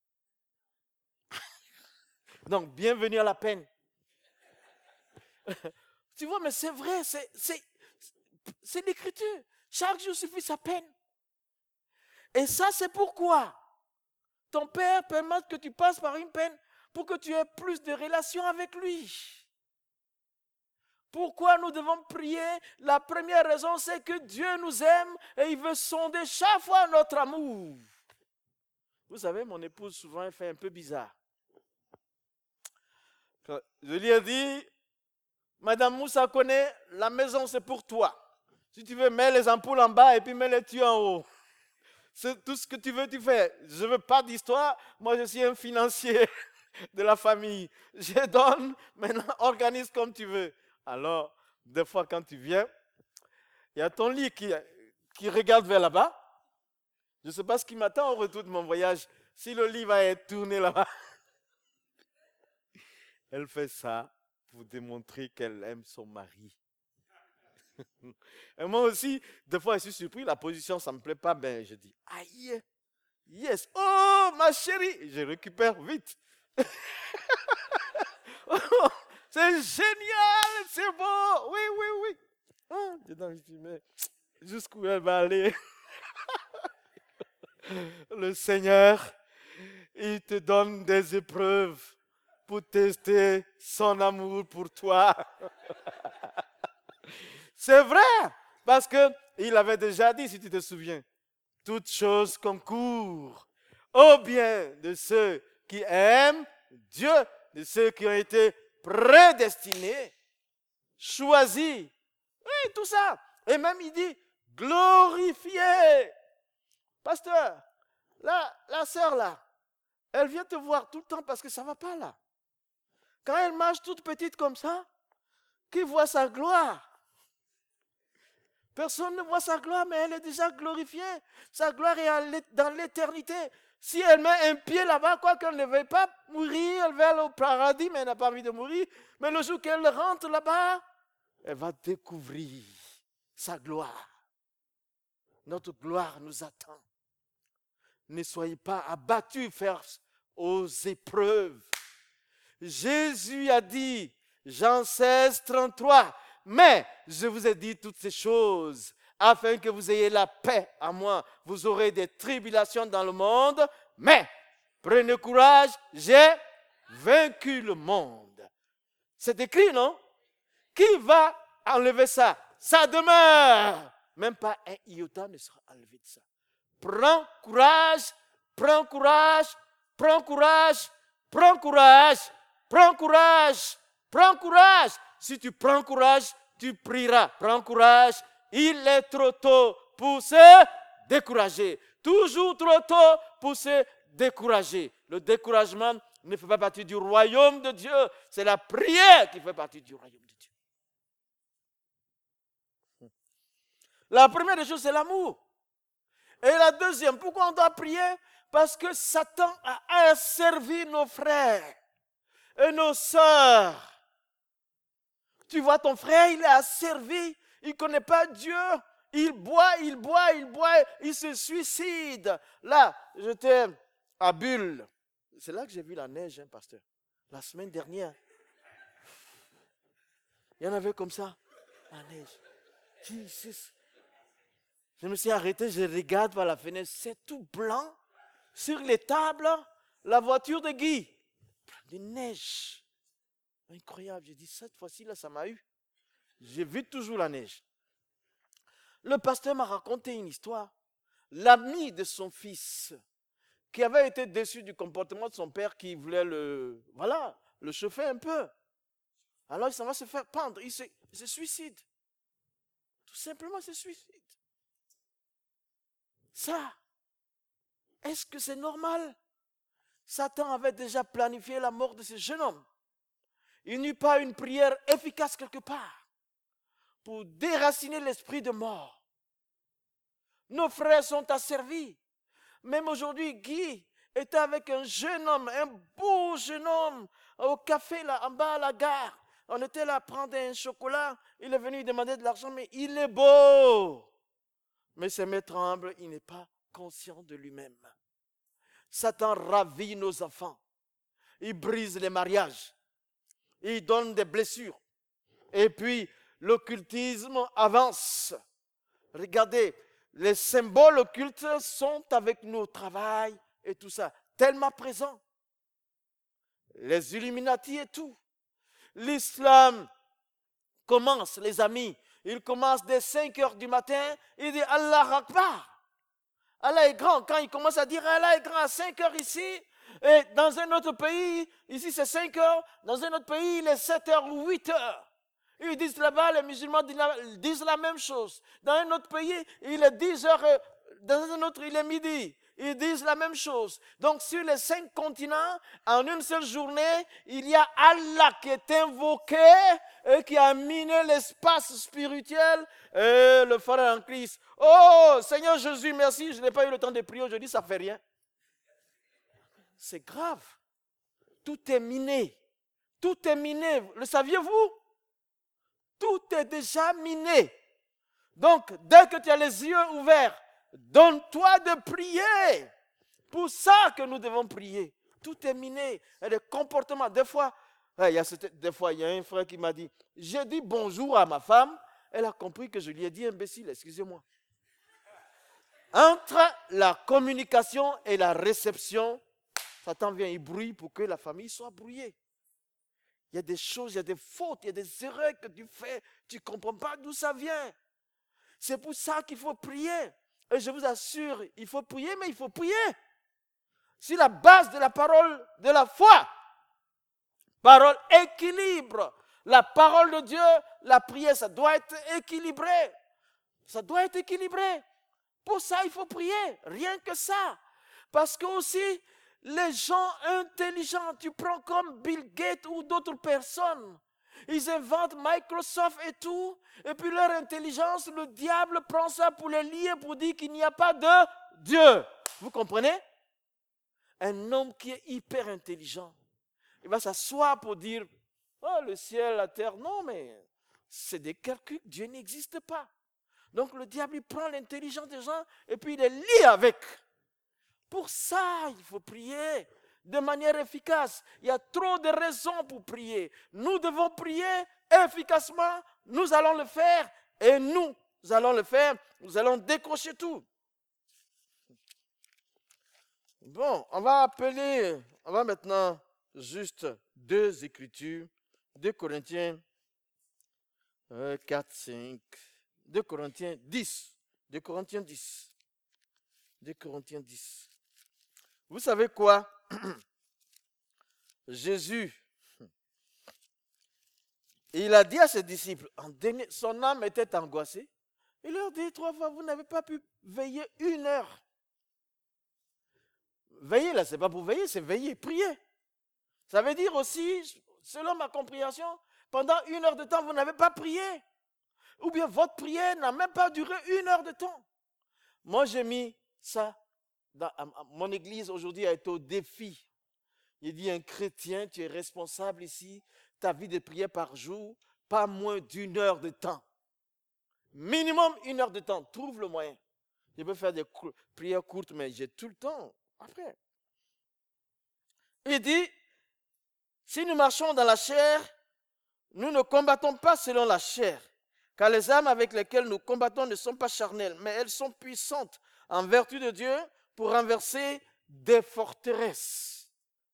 Donc, bienvenue à la peine. Tu vois, mais c'est vrai, c'est l'écriture. Chaque jour suffit sa peine. Et ça, c'est pourquoi ton Père permet que tu passes par une peine pour que tu aies plus de relations avec lui. Pourquoi nous devons prier? La première raison, c'est que Dieu nous aime et il veut sonder chaque fois notre amour. Vous savez, mon épouse, souvent, elle fait un peu bizarre. Je lui ai dit, Madame Moussa connaît, la maison c'est pour toi. Si tu veux, mets les ampoules en bas et puis mets les tuyaux en haut. C'est tout ce que tu veux, tu fais. Je ne veux pas d'histoire. Moi, je suis un financier de la famille. Je donne, maintenant, organise comme tu veux. Alors, Des fois, quand tu viens, il y a ton lit qui regarde vers là-bas. Je ne sais pas ce qui m'attend au retour de mon voyage. Si le lit va être tourné là-bas. Elle fait ça pour démontrer qu'elle aime son mari. Et moi aussi, des fois, je suis surpris. La position, ça ne me plaît pas. Ben, je dis, aïe, yes. Oh, ma chérie. Je récupère vite. Oh, c'est génial, c'est beau. Oui, oui, oui. Ah, dedans, je dis, mais jusqu'où elle va aller? Le Seigneur, il te donne des épreuves pour tester son amour pour toi. C'est vrai, parce qu'il avait déjà dit, si tu te souviens, toutes choses concourent au bien de ceux qui aiment Dieu, de ceux qui ont été prédestinés, choisis. Oui, tout ça. Et même il dit, glorifier. Pasteur, la sœur là, elle vient te voir tout le temps parce que ça ne va pas là. Quand elle marche toute petite comme ça, qui voit sa gloire? Personne ne voit sa gloire, mais elle est déjà glorifiée. Sa gloire est dans l'éternité. Si elle met un pied là-bas, quoi qu'elle ne veuille pas mourir, elle va aller au paradis, mais elle n'a pas envie de mourir. Mais le jour qu'elle rentre là-bas, elle va découvrir sa gloire. Notre gloire nous attend. Ne soyez pas abattus face aux épreuves. Jésus a dit, Jean 16, 33, mais je vous ai dit toutes ces choses afin que vous ayez la paix à moi. Vous aurez des tribulations dans le monde, mais prenez courage, j'ai vaincu le monde. C'est écrit, non? Qui va enlever ça? Ça demeure. Même pas un iota ne sera enlevé de ça. Prends courage, prends courage, prends courage, prends courage, prends courage, prends courage. Si tu prends courage, tu prieras. Prends courage, il est trop tôt pour se décourager. Toujours trop tôt pour se décourager. Le découragement ne fait pas partie du royaume de Dieu. C'est la prière qui fait partie du royaume de Dieu. La première des choses, c'est l'amour. Et la deuxième, pourquoi on doit prier? Parce que Satan a asservi nos frères et nos sœurs. Tu vois, ton frère, il est asservi, il ne connaît pas Dieu, il boit, il se suicide. Là, j'étais à Bulle. C'est là que j'ai vu la neige, hein, pasteur. La semaine dernière. Il y en avait comme ça, la neige. Jesus. Je me suis arrêté, je regarde par la fenêtre, c'est tout blanc. Sur les tables, la voiture de Guy. Plein de neige. Incroyable, j'ai dit, cette fois-ci, là, ça m'a eu. J'ai vu toujours la neige. Le pasteur m'a raconté une histoire. L'ami de son fils, qui avait été déçu du comportement de son père, qui voulait le chauffer un peu. Alors, il s'en va se faire pendre, il se suicide. Tout simplement, il se suicide. Ça, est-ce que c'est normal? Satan avait déjà planifié la mort de ce jeune homme. Il n'y eut pas une prière efficace quelque part pour déraciner l'esprit de mort. Nos frères sont asservis. Même aujourd'hui, Guy était avec un jeune homme, un beau jeune homme, au café là, en bas à la gare. On était là à prendre un chocolat. Il est venu demander de l'argent, mais il est beau. Mais ses mains tremblent, il n'est pas conscient de lui-même. Satan ravit nos enfants. Il brise les mariages. Il donne des blessures. Et puis, l'occultisme avance. Regardez, les symboles occultes sont avec nous au travail et tout ça, tellement présents. Les Illuminati et tout. L'islam commence, les amis, il commence dès 5 heures du matin, il dit Allah Akbar. Allah est grand. Quand il commence à dire Allah est grand à 5 heures ici, et dans un autre pays, ici c'est 5 heures, dans un autre pays il est 7 heures ou 8 heures. Ils disent là-bas, les musulmans disent la même chose. Dans un autre pays, il est 10 heures, dans un autre il est midi. ils disent la même chose. Donc sur les 5 continents, en une seule journée, il y a Allah qui est invoqué et qui a miné l'espace spirituel. Et le frère en Christ, oh Seigneur Jésus, merci, je n'ai pas eu le temps de prier aujourd'hui, ça ne fait rien. C'est grave. Tout est miné. Tout est miné. Le saviez-vous? Tout est déjà miné. Donc, dès que tu as les yeux ouverts, donne-toi de prier. Pour ça que nous devons prier. Tout est miné. Et les comportements, des fois, il y a un frère qui m'a dit, j'ai dit bonjour à ma femme, elle a compris que je lui ai dit imbécile, excusez-moi. Entre la communication et la réception, Satan vient, il brouille pour que la famille soit brouillée. Il y a des choses, il y a des fautes, il y a des erreurs que tu fais, tu ne comprends pas d'où ça vient. C'est pour ça qu'il faut prier. Et je vous assure, il faut prier, mais il faut prier sur la base de la parole de la foi. Parole équilibre. La parole de Dieu, la prière, ça doit être équilibré. Ça doit être équilibré. Pour ça, il faut prier. Rien que ça. Parce que aussi, les gens intelligents, tu prends comme Bill Gates ou d'autres personnes, ils inventent Microsoft et tout, et puis leur intelligence, le diable prend ça pour les lier, pour dire qu'il n'y a pas de Dieu. Vous comprenez? Un homme qui est hyper intelligent, il va s'asseoir pour dire, oh le ciel, la terre, non mais c'est des calculs, Dieu n'existe pas. Donc le diable, il prend l'intelligence des gens, et puis il les lie avec. Pour ça, il faut prier de manière efficace. Il y a trop de raisons pour prier. Nous devons prier efficacement. Nous allons le faire et nous allons le faire. Nous allons décrocher tout. Bon, on va maintenant juste 2 écritures. 2 Corinthiens 4, 5. 2 Corinthiens 10. 2 Corinthiens 10. 2 Corinthiens 10. Vous savez quoi? Jésus, il a dit à ses disciples, son âme était angoissée. Il leur dit 3 fois, vous n'avez pas pu veiller 1 heure. Veiller là, ce n'est pas pour veiller, c'est veiller, prier. Ça veut dire aussi, selon ma compréhension, pendant 1 heure de temps, vous n'avez pas prié. Ou bien votre prière n'a même pas duré 1 heure de temps. Moi, j'ai mis ça. Mon église aujourd'hui a été au défi. Il dit, un chrétien, tu es responsable ici, ta vie de prière par jour, pas moins d'1 heure de temps. Minimum 1 heure de temps, trouve le moyen. Je peux faire des prières courtes, mais j'ai tout le temps après. Il dit, si nous marchons dans la chair, nous ne combattons pas selon la chair, car les armes avec lesquelles nous combattons ne sont pas charnelles, mais elles sont puissantes en vertu de Dieu pour renverser des forteresses.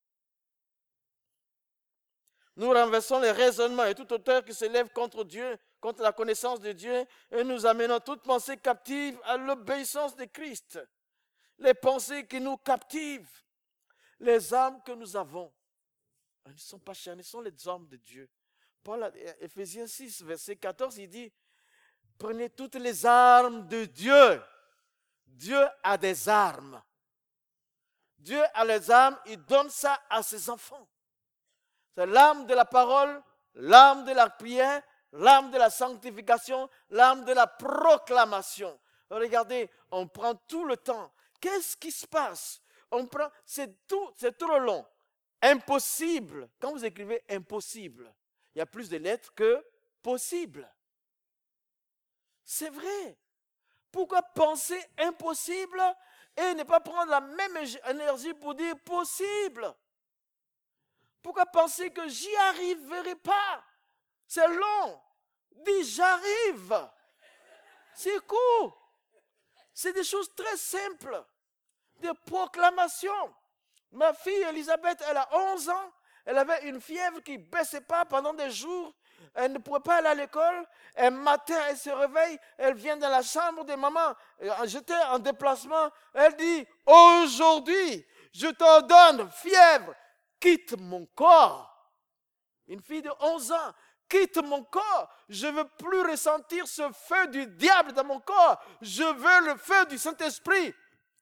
Nous renversons les raisonnements et toute hauteur qui s'élève contre Dieu, contre la connaissance de Dieu, et nous amenons toute pensée captive à l'obéissance de Christ. Les pensées qui nous captivent, les âmes que nous avons, elles ne sont pas charnelles, ce sont les âmes de Dieu. Paul, Éphésiens 6, verset 14, il dit, prenez toutes les armes de Dieu. Dieu a des armes. Dieu a les armes, il donne ça à ses enfants. C'est l'arme de la parole, l'arme de la prière, l'arme de la sanctification, l'arme de la proclamation. Regardez, on prend tout le temps. Qu'est-ce qui se passe? C'est trop long. Impossible. Quand vous écrivez impossible, il y a plus de lettres que possible. C'est vrai. Pourquoi penser impossible et ne pas prendre la même énergie pour dire possible? Pourquoi penser que j'y arriverai pas? C'est long. Dis j'arrive. C'est court. C'est des choses très simples. Des proclamations. Ma fille Elisabeth, elle a 11 ans. Elle avait une fièvre qui ne baissait pas pendant des jours. Elle ne pouvait pas aller à l'école. Un matin, elle se réveille. Elle vient dans la chambre de maman. J'étais en déplacement. Elle dit, aujourd'hui, je t'ordonne, fièvre, quitte mon corps. Une fille de 11 ans, quitte mon corps. Je ne veux plus ressentir ce feu du diable dans mon corps. Je veux le feu du Saint-Esprit.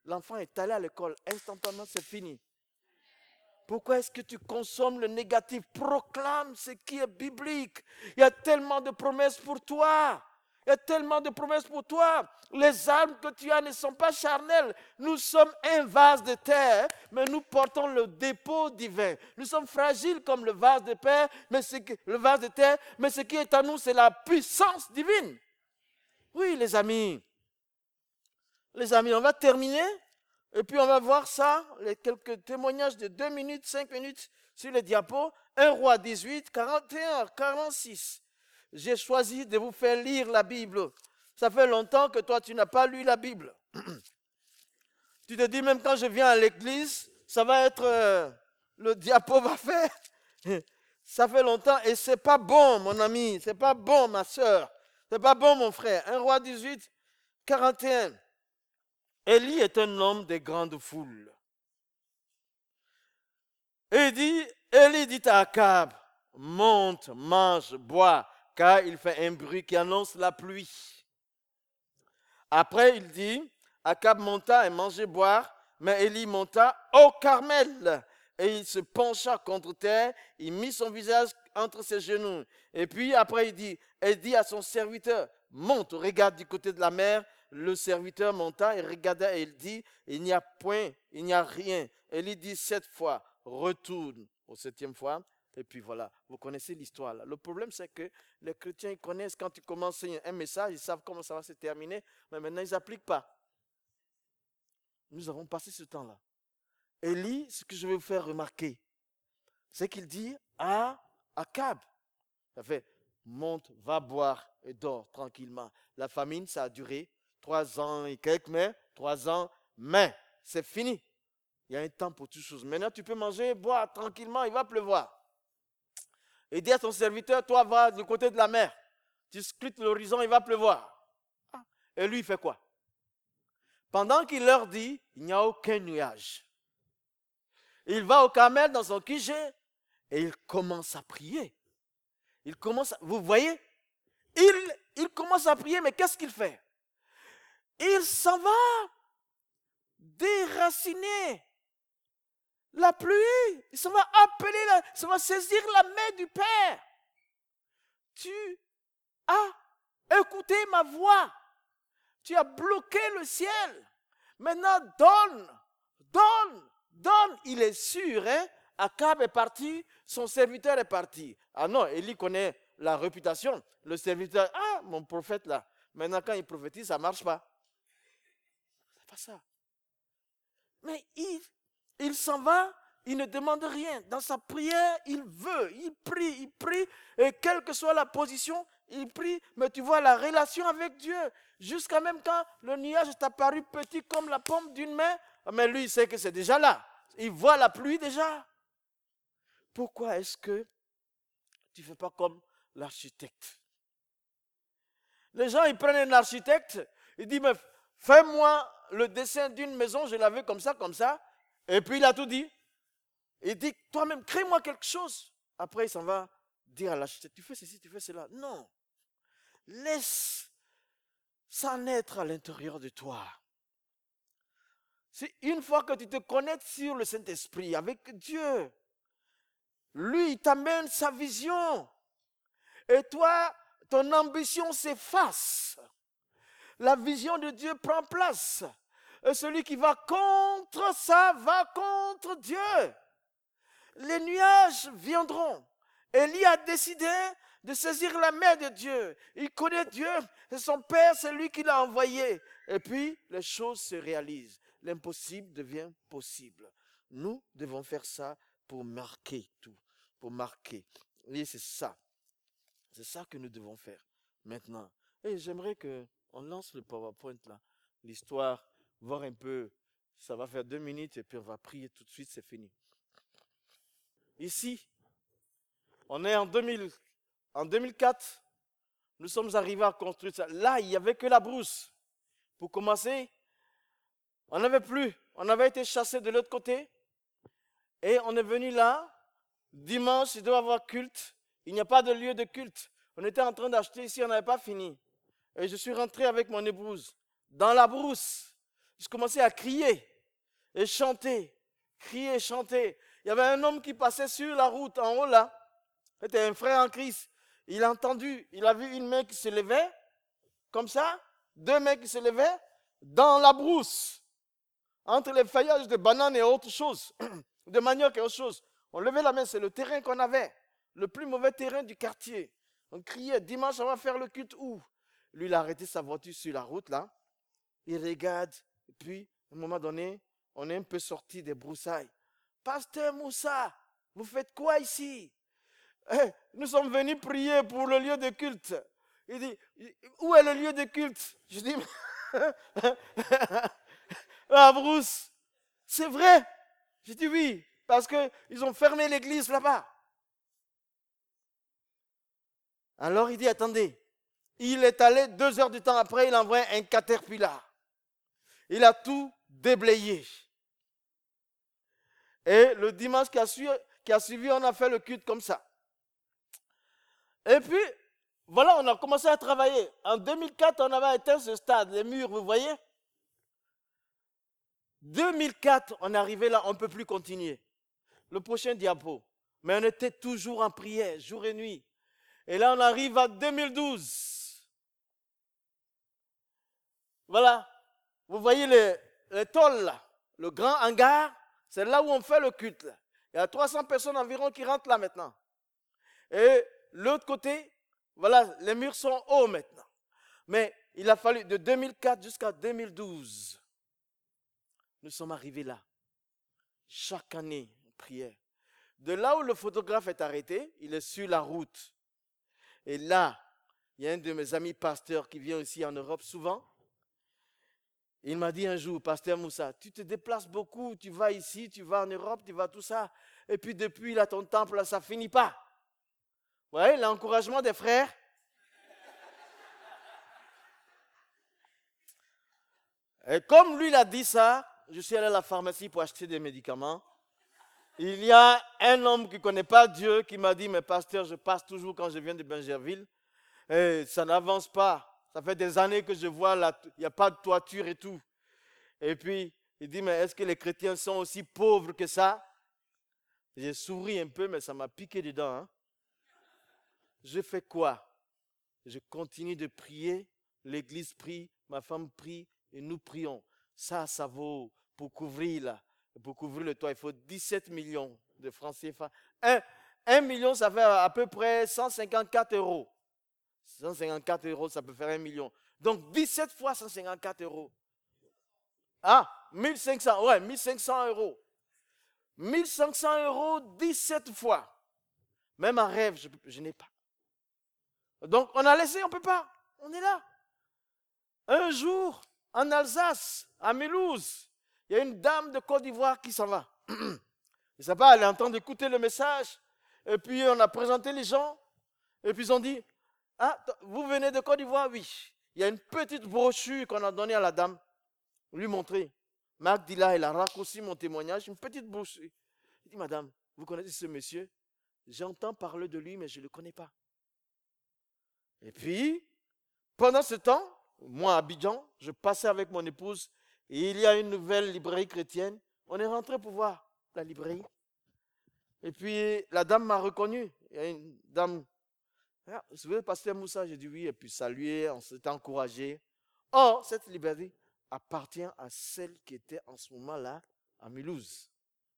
l'enfant est allé à l'école, instantanément c'est fini. Pourquoi est-ce que tu consommes le négatif? Proclame ce qui est biblique. Il y a tellement de promesses pour toi. Il y a tellement de promesses pour toi. Les armes que tu as ne sont pas charnelles. Nous sommes un vase de terre, mais nous portons le dépôt divin. Nous sommes fragiles comme le vase de terre, mais ce qui est en nous, c'est la puissance divine. Oui, les amis. Les amis, on va terminer. Et puis on va voir ça, les quelques témoignages de 2 minutes, 5 minutes sur les diapos. 1 Roi 18, 41, 46. J'ai choisi de vous faire lire la Bible. Ça fait longtemps que toi, tu n'as pas lu la Bible. Tu te dis, même quand je viens à l'église, ça va être, le diapo va faire. Ça fait longtemps et c'est pas bon, mon ami. C'est pas bon, ma soeur. C'est pas bon, mon frère. 1 Roi 18, 41. Élie est un homme de grande foule. Et Élie dit à Akab, monte, mange, bois, car il fait un bruit qui annonce la pluie. Après, il dit, Akab monta et mangeait boire, mais Élie monta au Carmel. Et il se pencha contre terre, il mit son visage entre ses genoux. Et puis après, il dit à son serviteur, monte, regarde du côté de la mer. Le serviteur monta et regarda et il dit, il n'y a point, il n'y a rien. Élie dit 7 fois, retourne au 7e fois. Et puis voilà, vous connaissez l'histoire là. Le problème c'est que les chrétiens ils connaissent quand tu commences un message, ils savent comment ça va se terminer, mais maintenant ils n'appliquent pas. Nous avons passé ce temps-là. Élie, ce que je vais vous faire remarquer, c'est qu'il dit à Akab, ça fait, monte, va boire et dors tranquillement. La famine, ça a duré 3 ans et quelques, mais 3 ans, mais c'est fini. Il y a un temps pour toutes choses. Maintenant, tu peux manger, boire tranquillement, il va pleuvoir. Et dis à ton serviteur, toi, va du côté de la mer. Tu scrutes l'horizon, il va pleuvoir. Et lui, il fait quoi? Pendant qu'il leur dit, il n'y a aucun nuage. Il va au Carmel dans son QG et il commence à prier. Vous voyez? Il commence à prier, mais qu'est-ce qu'il fait? Il s'en va déraciner la pluie. Il s'en va appeler, il s'en va saisir la main du Père. Tu as écouté ma voix. Tu as bloqué le ciel. Maintenant, donne. Il est sûr, hein? Akab est parti, son serviteur est parti. Ah non, Élie connaît la réputation. Le serviteur, mon prophète là. Maintenant, quand il prophétise, ça ne marche pas. C'est pas ça. Mais il s'en va, il ne demande rien. Dans sa prière, il prie. Et quelle que soit la position, il prie. Mais tu vois la relation avec Dieu. Jusqu'à même quand le nuage est apparu petit comme la paume d'une main, mais lui, il sait que c'est déjà là. Il voit la pluie déjà. Pourquoi est-ce que tu ne fais pas comme l'architecte? Les gens, ils prennent un architecte, ils disent, mais fais-moi le dessin d'une maison, je l'avais comme ça. Et puis il a tout dit. Il dit, toi-même, crée-moi quelque chose. Après, il s'en va dire à l'architecte, tu fais ceci, tu fais cela. Non. Laisse ça naître à l'intérieur de toi. C'est une fois que tu te connectes sur le Saint-Esprit, avec Dieu, lui, il t'amène sa vision. Et toi, ton ambition s'efface. La vision de Dieu prend place. Et celui qui va contre ça, va contre Dieu. Les nuages viendront. Élie a décidé de saisir la main de Dieu. Il connaît Dieu. C'est son Père, c'est lui qui l'a envoyé. Et puis, les choses se réalisent. L'impossible devient possible. Nous devons faire ça pour marquer tout. Pour marquer. Et c'est ça. C'est ça que nous devons faire maintenant. Et j'aimerais qu'on lance le PowerPoint là. L'histoire, voir un peu. Ça va faire 2 minutes et puis on va prier tout de suite, c'est fini. Ici, on est en 2004. Nous sommes arrivés à construire ça. Là, il n'y avait que la brousse. Pour commencer, on n'avait plus. On avait été chassés de l'autre côté. Et on est venu là. Dimanche, il doit y avoir culte. Il n'y a pas de lieu de culte. On était en train d'acheter ici, on n'avait pas fini. Et je suis rentré avec mon épouse dans la brousse. Je commençais à crier et chanter. Crier et chanter. Il y avait un homme qui passait sur la route en haut là. C'était un frère en Christ. Il a entendu, il a vu une main qui se levait, comme ça, deux mains qui se levaient, dans la brousse, entre les feuillages de bananes et autre chose, de manioc et autre chose. On levait la main, c'est le terrain qu'on avait, le plus mauvais terrain du quartier. On criait, dimanche, on va faire le culte où? Lui, il a arrêté sa voiture sur la route, là. Il regarde, et puis, à un moment donné, on est un peu sorti des broussailles. Pasteur Moussa, vous faites quoi ici? Nous sommes venus prier pour le lieu de culte. Il dit, où est le lieu de culte? Je dis, la brousse. C'est vrai? Je dis oui, parce qu'ils ont fermé l'église là-bas. Alors il dit, attendez. Il est allé 2 heures du temps après, il envoie un caterpillar. Il a tout déblayé. Et le dimanche qui a suivi, on a fait le culte comme ça. Et puis, voilà, on a commencé à travailler. En 2004, on avait atteint ce stade, les murs, vous voyez? 2004, on est arrivé là, on ne peut plus continuer. Le prochain diapo. Mais on était toujours en prière, jour et nuit. Et là, on arrive à 2012. Voilà. Vous voyez les tôles là, le grand hangar, c'est là où on fait le culte. Là. Il y a 300 personnes environ qui rentrent là maintenant. Et l'autre côté, voilà, les murs sont hauts maintenant. Mais il a fallu de 2004 jusqu'à 2012. Nous sommes arrivés là. Chaque année, on priait. De là où le photographe est arrêté, il est sur la route. Et là, il y a un de mes amis pasteurs qui vient aussi en Europe souvent. Il m'a dit un jour, pasteur Moussa, tu te déplaces beaucoup, tu vas ici, tu vas en Europe, tu vas tout ça. Et puis depuis là, ton temple, là, ça ne finit pas. Vous voyez, l'encouragement des frères. Et comme lui, il a dit ça, je suis allé à la pharmacie pour acheter des médicaments. Il y a un homme qui ne connaît pas Dieu qui m'a dit, mais pasteur, je passe toujours quand je viens de Bingerville. Et ça n'avance pas. Ça fait des années que je vois là, il n'y a pas de toiture et tout. Et puis, il dit, mais est-ce que les chrétiens sont aussi pauvres que ça? J'ai souri un peu, mais ça m'a piqué dedans. Hein. Je fais quoi? Je continue de prier, l'église prie, ma femme prie, et nous prions. Ça vaut pour couvrir le toit. Il faut 17 millions de francs CFA. 1 million, ça fait à peu près 154 euros. 154 euros, ça peut faire 1 million. Donc 17 fois 154 euros. Ah, 1500, ouais, 1500 euros. 1500 euros, 17 fois. Même en rêve, je n'ai pas. Donc on a laissé, on ne peut pas. On est là. Un jour, en Alsace, à Mulhouse, il y a une dame de Côte d'Ivoire qui s'en va. Je ne sais pas, elle est en train d'écouter le message. Et puis on a présenté les gens. Et puis ils ont dit, ah, vous venez de Côte d'Ivoire? Oui. Il y a une petite brochure qu'on a donnée à la dame. Lui montrer. Marc dit là, il a raccourci mon témoignage, une petite brochure. Il dit, madame, vous connaissez ce monsieur? J'entends parler de lui, mais je ne le connais pas. Et puis, pendant ce temps, moi à Abidjan, je passais avec mon épouse et il y a une nouvelle librairie chrétienne. On est rentré pour voir la librairie. Et puis, la dame m'a reconnu. Il y a une dame. Ah, vous savez, pasteur Moussa, j'ai dit oui, et puis salué, on s'est encouragé. Or, cette librairie appartient à celle qui était en ce moment-là à Mulhouse.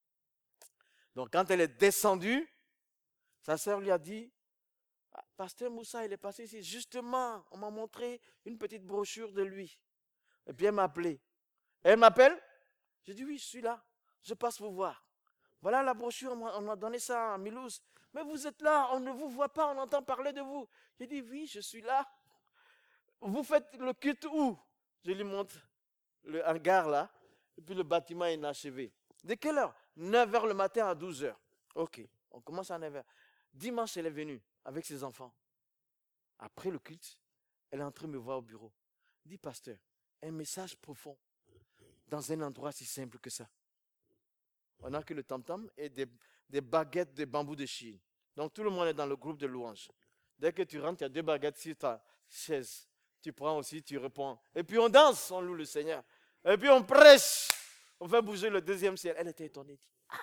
Donc, quand elle est descendue, sa sœur lui a dit, ah, pasteur Moussa, il est passé ici. Justement, on m'a montré une petite brochure de lui. Et puis, elle m'a appelé. Elle m'appelle. J'ai dit, oui, je suis là. Je passe vous voir. Voilà la brochure, on m'a donné ça à Mulhouse. Mais vous êtes là, on ne vous voit pas, on entend parler de vous. J'ai dit, oui, je suis là. Vous faites le culte où? Je lui montre le hangar là. Et puis le bâtiment est inachevé. De quelle heure? 9h le matin à 12h. Ok, on commence à 9h. Dimanche, elle est venue avec ses enfants. Après le culte, elle est entrée me voir au bureau. Dis, pasteur, un message profond dans un endroit si simple que ça. On n'a que le tam-tam et des baguettes de bambou de Chine. Donc tout le monde est dans le groupe de louanges. Dès que tu rentres, il y a 2 baguettes sur ta chaise. Tu prends aussi, tu réponds. Et puis on danse, on loue le Seigneur. Et puis on prêche. On fait bouger le deuxième ciel. Elle était étonnée. Elle dit, ah.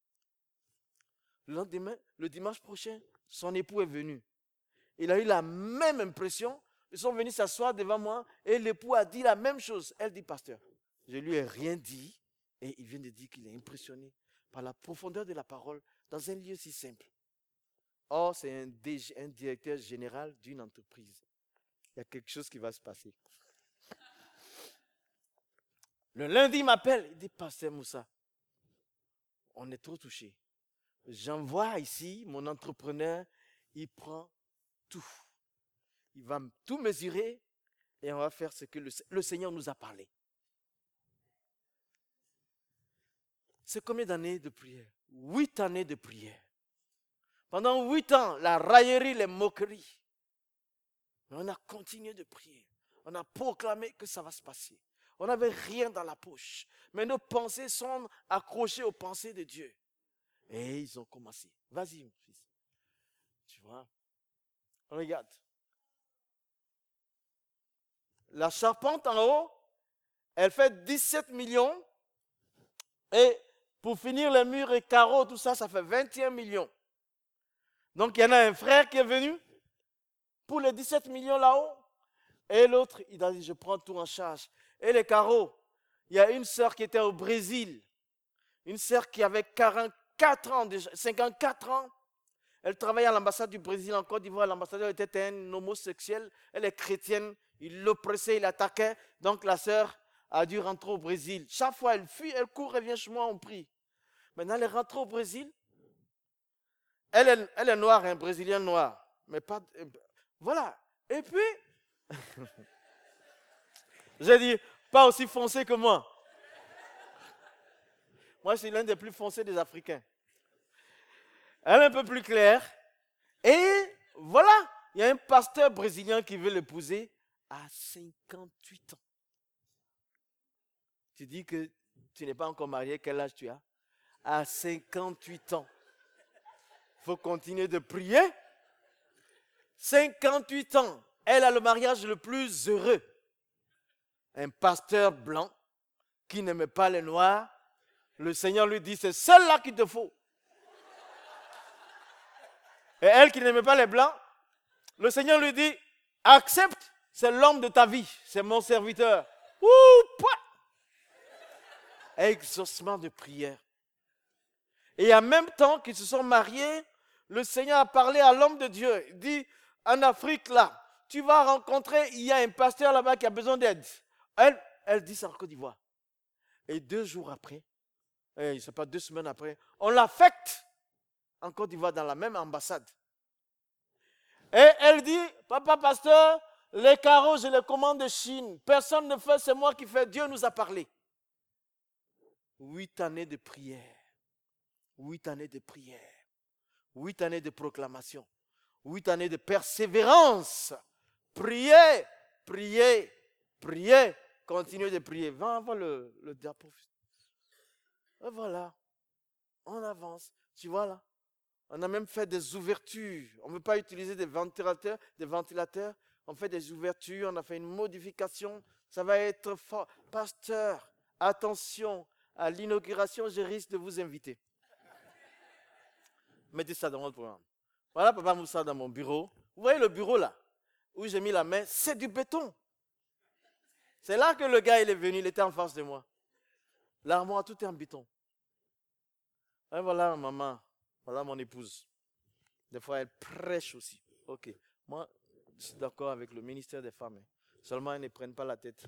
Le lendemain, le dimanche prochain, son époux est venu. Il a eu la même impression. Ils sont venus s'asseoir devant moi et l'époux a dit la même chose. Elle dit, pasteur, je lui ai rien dit et il vient de dire qu'il est impressionné par la profondeur de la parole dans un lieu si simple. Or, c'est un directeur général d'une entreprise. Il y a quelque chose qui va se passer. Le lundi, il m'appelle. Il dit, pasteur Moussa, on est trop touchés. J'envoie ici mon entrepreneur, il prend tout. Il va tout mesurer et on va faire ce que le Seigneur nous a parlé. C'est combien d'années de prière? 8 années de prière. Pendant 8 ans, la raillerie, les moqueries. Mais on a continué de prier. On a proclamé que ça va se passer. On n'avait rien dans la poche. Mais nos pensées sont accrochées aux pensées de Dieu. Et ils ont commencé. Vas-y, mon fils. Tu vois? Regarde. La charpente en haut, elle fait 17 millions. Et pour finir les murs et carreaux, tout ça, ça fait 21 millions. Donc, il y en a un frère qui est venu pour les 17 millions là-haut. Et l'autre, il a dit, je prends tout en charge. Et les carreaux, il y a une sœur qui était au Brésil. Une sœur qui avait 44 ans déjà, 54 ans. Elle travaillait à l'ambassade du Brésil en Côte d'Ivoire. L'ambassadeur était un homosexuel. Elle est chrétienne. Il l'oppressait, il l'attaquait. Donc la sœur a dû rentrer au Brésil. Chaque fois, elle fuit, elle court, elle vient chez moi, on prie. Maintenant, elle est rentrée au Brésil. Elle est noire, un Brésilien noir. Mais pas... Voilà. Et puis, j'ai dit, pas aussi foncé que moi. Moi, je suis l'un des plus foncés des Africains. Elle est un peu plus claire. Et voilà, il y a un pasteur brésilien qui veut l'épouser à 58 ans. Tu dis que tu n'es pas encore marié, quel âge tu as? À 58 ans. Il faut continuer de prier. 58 ans, elle a le mariage le plus heureux. Un pasteur blanc qui n'aimait pas les noirs. Le Seigneur lui dit, c'est celle-là qu'il te faut. Et elle qui n'aimait pas les blancs, le Seigneur lui dit, accepte, c'est l'homme de ta vie, c'est mon serviteur. Exaucement de prière. Et en même temps qu'ils se sont mariés, le Seigneur a parlé à l'homme de Dieu. Il dit, en Afrique là, tu vas rencontrer, il y a un pasteur là-bas qui a besoin d'aide. Elle dit ça en Côte d'Ivoire. Et 2 jours après, je ne sais pas, 2 semaines après, on l'affecte en Côte d'Ivoire dans la même ambassade. Et elle dit, papa pasteur, les carreaux, je les commande de Chine. Personne ne fait, c'est moi qui fais. Dieu nous a parlé. 8 années de prière. 8 années de prière. 8 années de proclamation. 8 années de persévérance. Priez, priez, priez. Continuez de prier. Va avoir le drapeau. Et voilà. On avance. Tu vois là? On a même fait des ouvertures. On ne veut pas utiliser des ventilateurs. On fait des ouvertures. On a fait une modification. Ça va être fort. Pasteur, attention. À l'inauguration, je risque de vous inviter. Mettez ça dans votre programme. Voilà Papa Moussa dans mon bureau. Vous voyez le bureau là, où j'ai mis la main, c'est du béton. C'est là que le gars il est venu, il était en face de moi. L'armoire, tout est en béton. Et voilà maman, voilà mon épouse. Des fois elle prêche aussi. Ok, moi je suis d'accord avec le ministère des femmes. Seulement ils ne prennent pas la tête.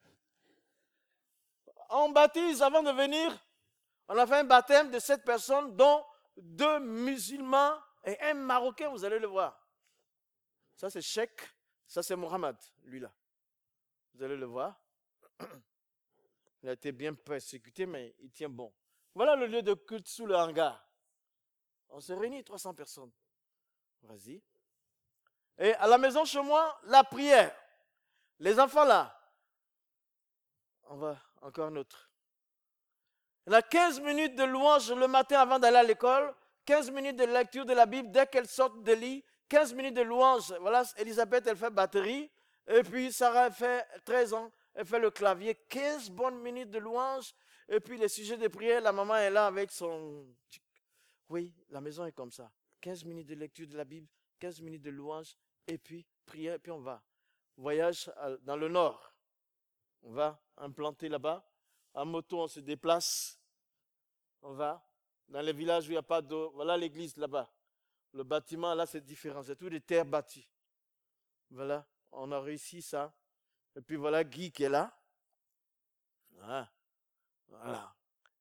On baptise avant de venir. On a fait un baptême de 7 personnes, dont 2 musulmans et un Marocain, vous allez le voir. Ça c'est Cheikh, ça c'est Mohamed, lui là. Vous allez le voir. Il a été bien persécuté, mais il tient bon. Voilà le lieu de culte sous le hangar. On se réunit 300 personnes. Vas-y. Et à la maison chez moi, la prière. Les enfants là. On va encore un autre. Il y a 15 minutes de louange le matin avant d'aller à l'école, 15 minutes de lecture de la Bible dès qu'elle sort de lit, 15 minutes de louange. Voilà, Elisabeth, elle fait batterie, et puis Sarah fait 13 ans, elle fait le clavier, 15 bonnes minutes de louange, et puis les sujets de prière, la maman est là avec son... Oui, la maison est comme ça. 15 minutes de lecture de la Bible, 15 minutes de louange, et puis prière, et puis on va. Voyage dans le nord. On va implanter là-bas. En moto, on se déplace. On va dans les villages où il n'y a pas d'eau. Voilà l'église là-bas. Le bâtiment, là, c'est différent. C'est tout des terres bâties. Voilà, on a réussi ça. Et puis voilà Guy qui est là. Ah, voilà.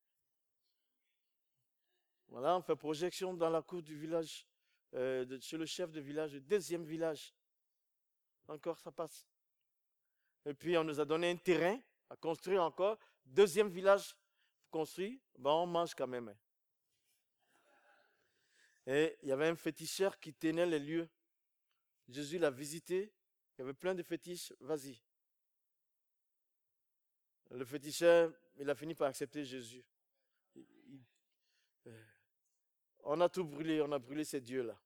Voilà, on fait projection dans la cour du village, chez le chef de village, le deuxième village. Encore, ça passe. Et puis, on nous a donné un terrain à construire encore. Deuxième village construit. Ben, on mange quand même. Et il y avait un féticheur qui tenait les lieux. Jésus l'a visité. Il y avait plein de fétiches. Vas-y. Le féticheur, il a fini par accepter Jésus. On a tout brûlé. On a brûlé ces dieux-là.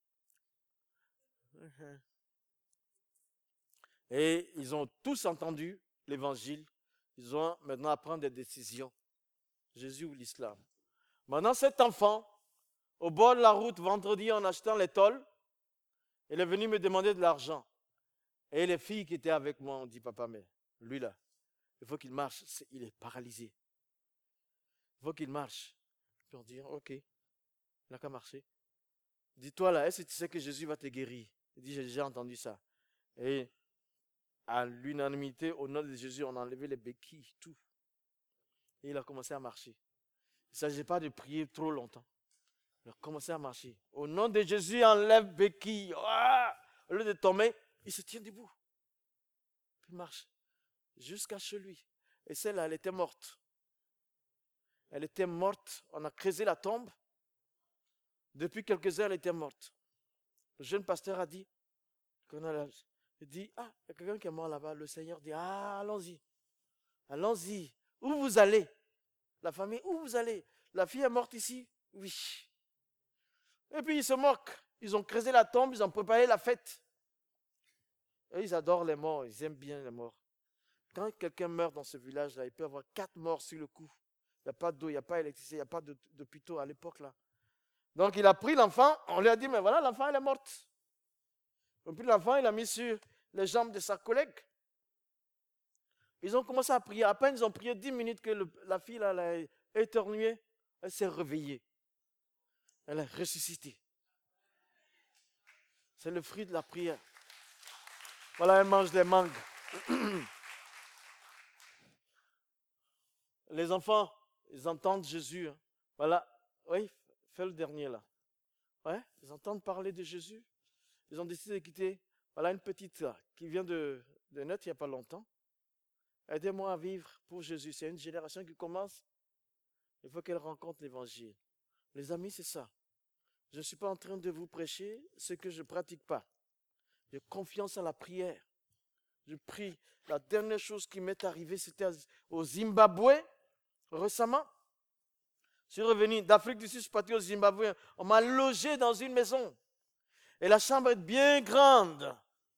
Et ils ont tous entendu l'évangile. Ils ont maintenant à prendre des décisions. Jésus ou l'islam. Maintenant, cet enfant, au bord de la route, vendredi, en achetant les tôles, il est venu me demander de l'argent. Et les filles qui étaient avec moi ont dit, papa, mais lui là, il faut qu'il marche. Il est paralysé. Il faut qu'il marche. Puis on dit, ok, il n'a qu'à marcher. Dis-toi là, est-ce que tu sais que Jésus va te guérir? Il dit, j'ai déjà entendu ça. Et à l'unanimité, au nom de Jésus, on a enlevé les béquilles, tout. Et il a commencé à marcher. Il ne s'agit pas de prier trop longtemps. Il a commencé à marcher. Au nom de Jésus, enlève béquille. Ah! Au lieu de tomber, il se tient debout. Puis il marche jusqu'à chez lui. Et celle-là, elle était morte. Elle était morte. On a creusé la tombe. Depuis quelques heures, elle était morte. Le jeune pasteur a dit, il dit, ah, il y a quelqu'un qui est mort là-bas. Le Seigneur dit, ah, allons-y. Allons-y. Où vous allez? La famille, où vous allez? La fille est morte ici? Oui. Et puis ils se moquent. Ils ont creusé la tombe, ils ont préparé la fête. Et ils adorent les morts, ils aiment bien les morts. Quand quelqu'un meurt dans ce village-là, il peut y avoir 4 morts sur le coup. Il n'y a pas d'eau, il n'y a pas d'électricité, il n'y a pas d'hôpitaux à l'époque là. Donc il a pris l'enfant, on lui a dit, mais voilà, l'enfant elle est morte. Et puis l'enfant, il a mis sur les jambes de sa collègue. Ils ont commencé à prier. À peine ils ont prié 10 minutes que la fille là, elle a éternué. Elle s'est réveillée. Elle est ressuscitée. C'est le fruit de la prière. Voilà, elle mange des mangues. Les enfants, ils entendent Jésus. Hein. Voilà. Oui, fais le dernier là. Ouais, ils entendent parler de Jésus. Ils ont décidé de quitter. Voilà une petite là, qui vient de naître il n'y a pas longtemps. Aidez-moi à vivre pour Jésus. C'est une génération qui commence. Il faut qu'elle rencontre l'évangile. Les amis, c'est ça. Je ne suis pas en train de vous prêcher ce que je ne pratique pas. J'ai confiance en la prière. Je prie. La dernière chose qui m'est arrivée, c'était au Zimbabwe, récemment. Je suis revenu d'Afrique du Sud, je suis parti au Zimbabwe. On m'a logé dans une maison. Et la chambre est bien grande.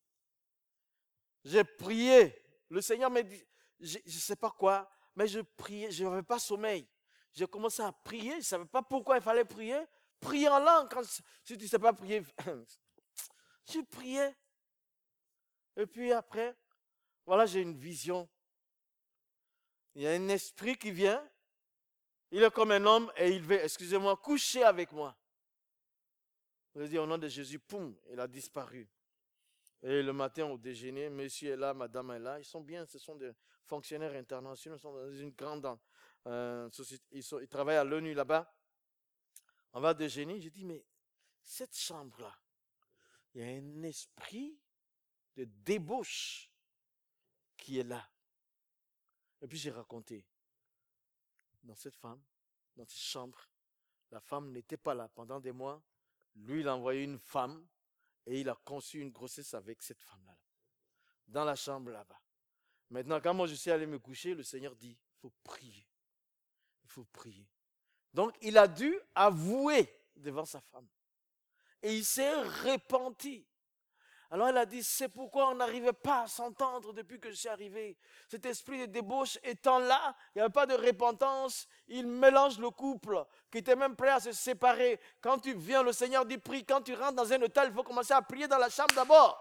J'ai prié. Le Seigneur m'a dit, je ne sais pas quoi, mais je priais, je n'avais pas sommeil. J'ai commencé à prier, je ne savais pas pourquoi il fallait prier. Prier en langue, si tu ne sais pas prier. Je priais. Et puis après, voilà, j'ai une vision. Il y a un esprit qui vient. Il est comme un homme et il veut, excusez-moi, coucher avec moi. Je dis au nom de Jésus, poum, il a disparu. Et le matin au déjeuner, monsieur est là, madame est là. Ils sont bien, ce sont des fonctionnaires internationaux, ils sont dans une grande société. Ils travaillent à l'ONU là-bas. On va déjeuner. Je dis, mais cette chambre-là, il y a un esprit de débauche qui est là. Et puis j'ai raconté. Dans cette femme, dans cette chambre, la femme n'était pas là pendant des mois. Lui, il a envoyé une femme et il a conçu une grossesse avec cette femme-là. Dans la chambre là-bas. Maintenant, quand moi je suis allé me coucher, le Seigneur dit, il faut prier. Il faut prier. Donc, il a dû avouer devant sa femme. Et il s'est repenti. Alors elle a dit, c'est pourquoi on n'arrivait pas à s'entendre depuis que je suis arrivé. Cet esprit de débauche étant là, il n'y avait pas de repentance, il mélange le couple qui était même prêt à se séparer. Quand tu viens, le Seigneur dit, prie. Quand tu rentres dans un hôtel, il faut commencer à prier dans la chambre d'abord.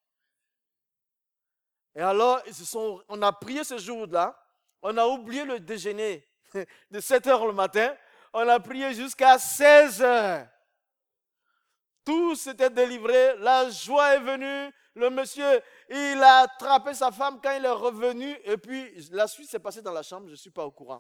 Et alors, on a prié ce jour-là, on a oublié le déjeuner de 7 heures le matin, on a prié jusqu'à 16 heures. Tout s'était délivré, la joie est venue, le monsieur, il a attrapé sa femme quand il est revenu, et puis la suite s'est passée dans la chambre, je ne suis pas au courant.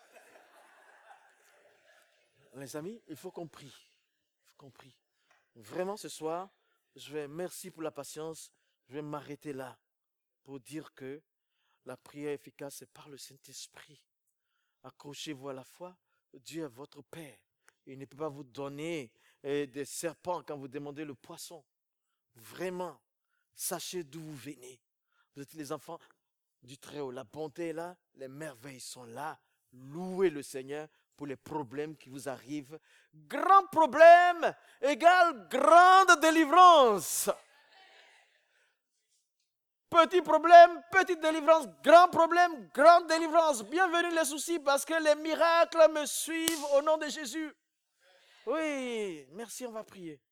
Les amis, il faut qu'on prie. Il faut qu'on prie. Vraiment ce soir, merci pour la patience, je vais m'arrêter là pour dire que la prière efficace, c'est par le Saint-Esprit. Accrochez-vous à la foi, Dieu est votre Père. Il ne peut pas vous donner des serpents quand vous demandez le poisson. Vraiment, sachez d'où vous venez. Vous êtes les enfants du Très-Haut. La bonté est là, les merveilles sont là. Louez le Seigneur pour les problèmes qui vous arrivent. Grand problème égale grande délivrance. Petit problème, petite délivrance. Grand problème, grande délivrance. Bienvenue les soucis parce que les miracles me suivent au nom de Jésus. Oui, merci, on va prier.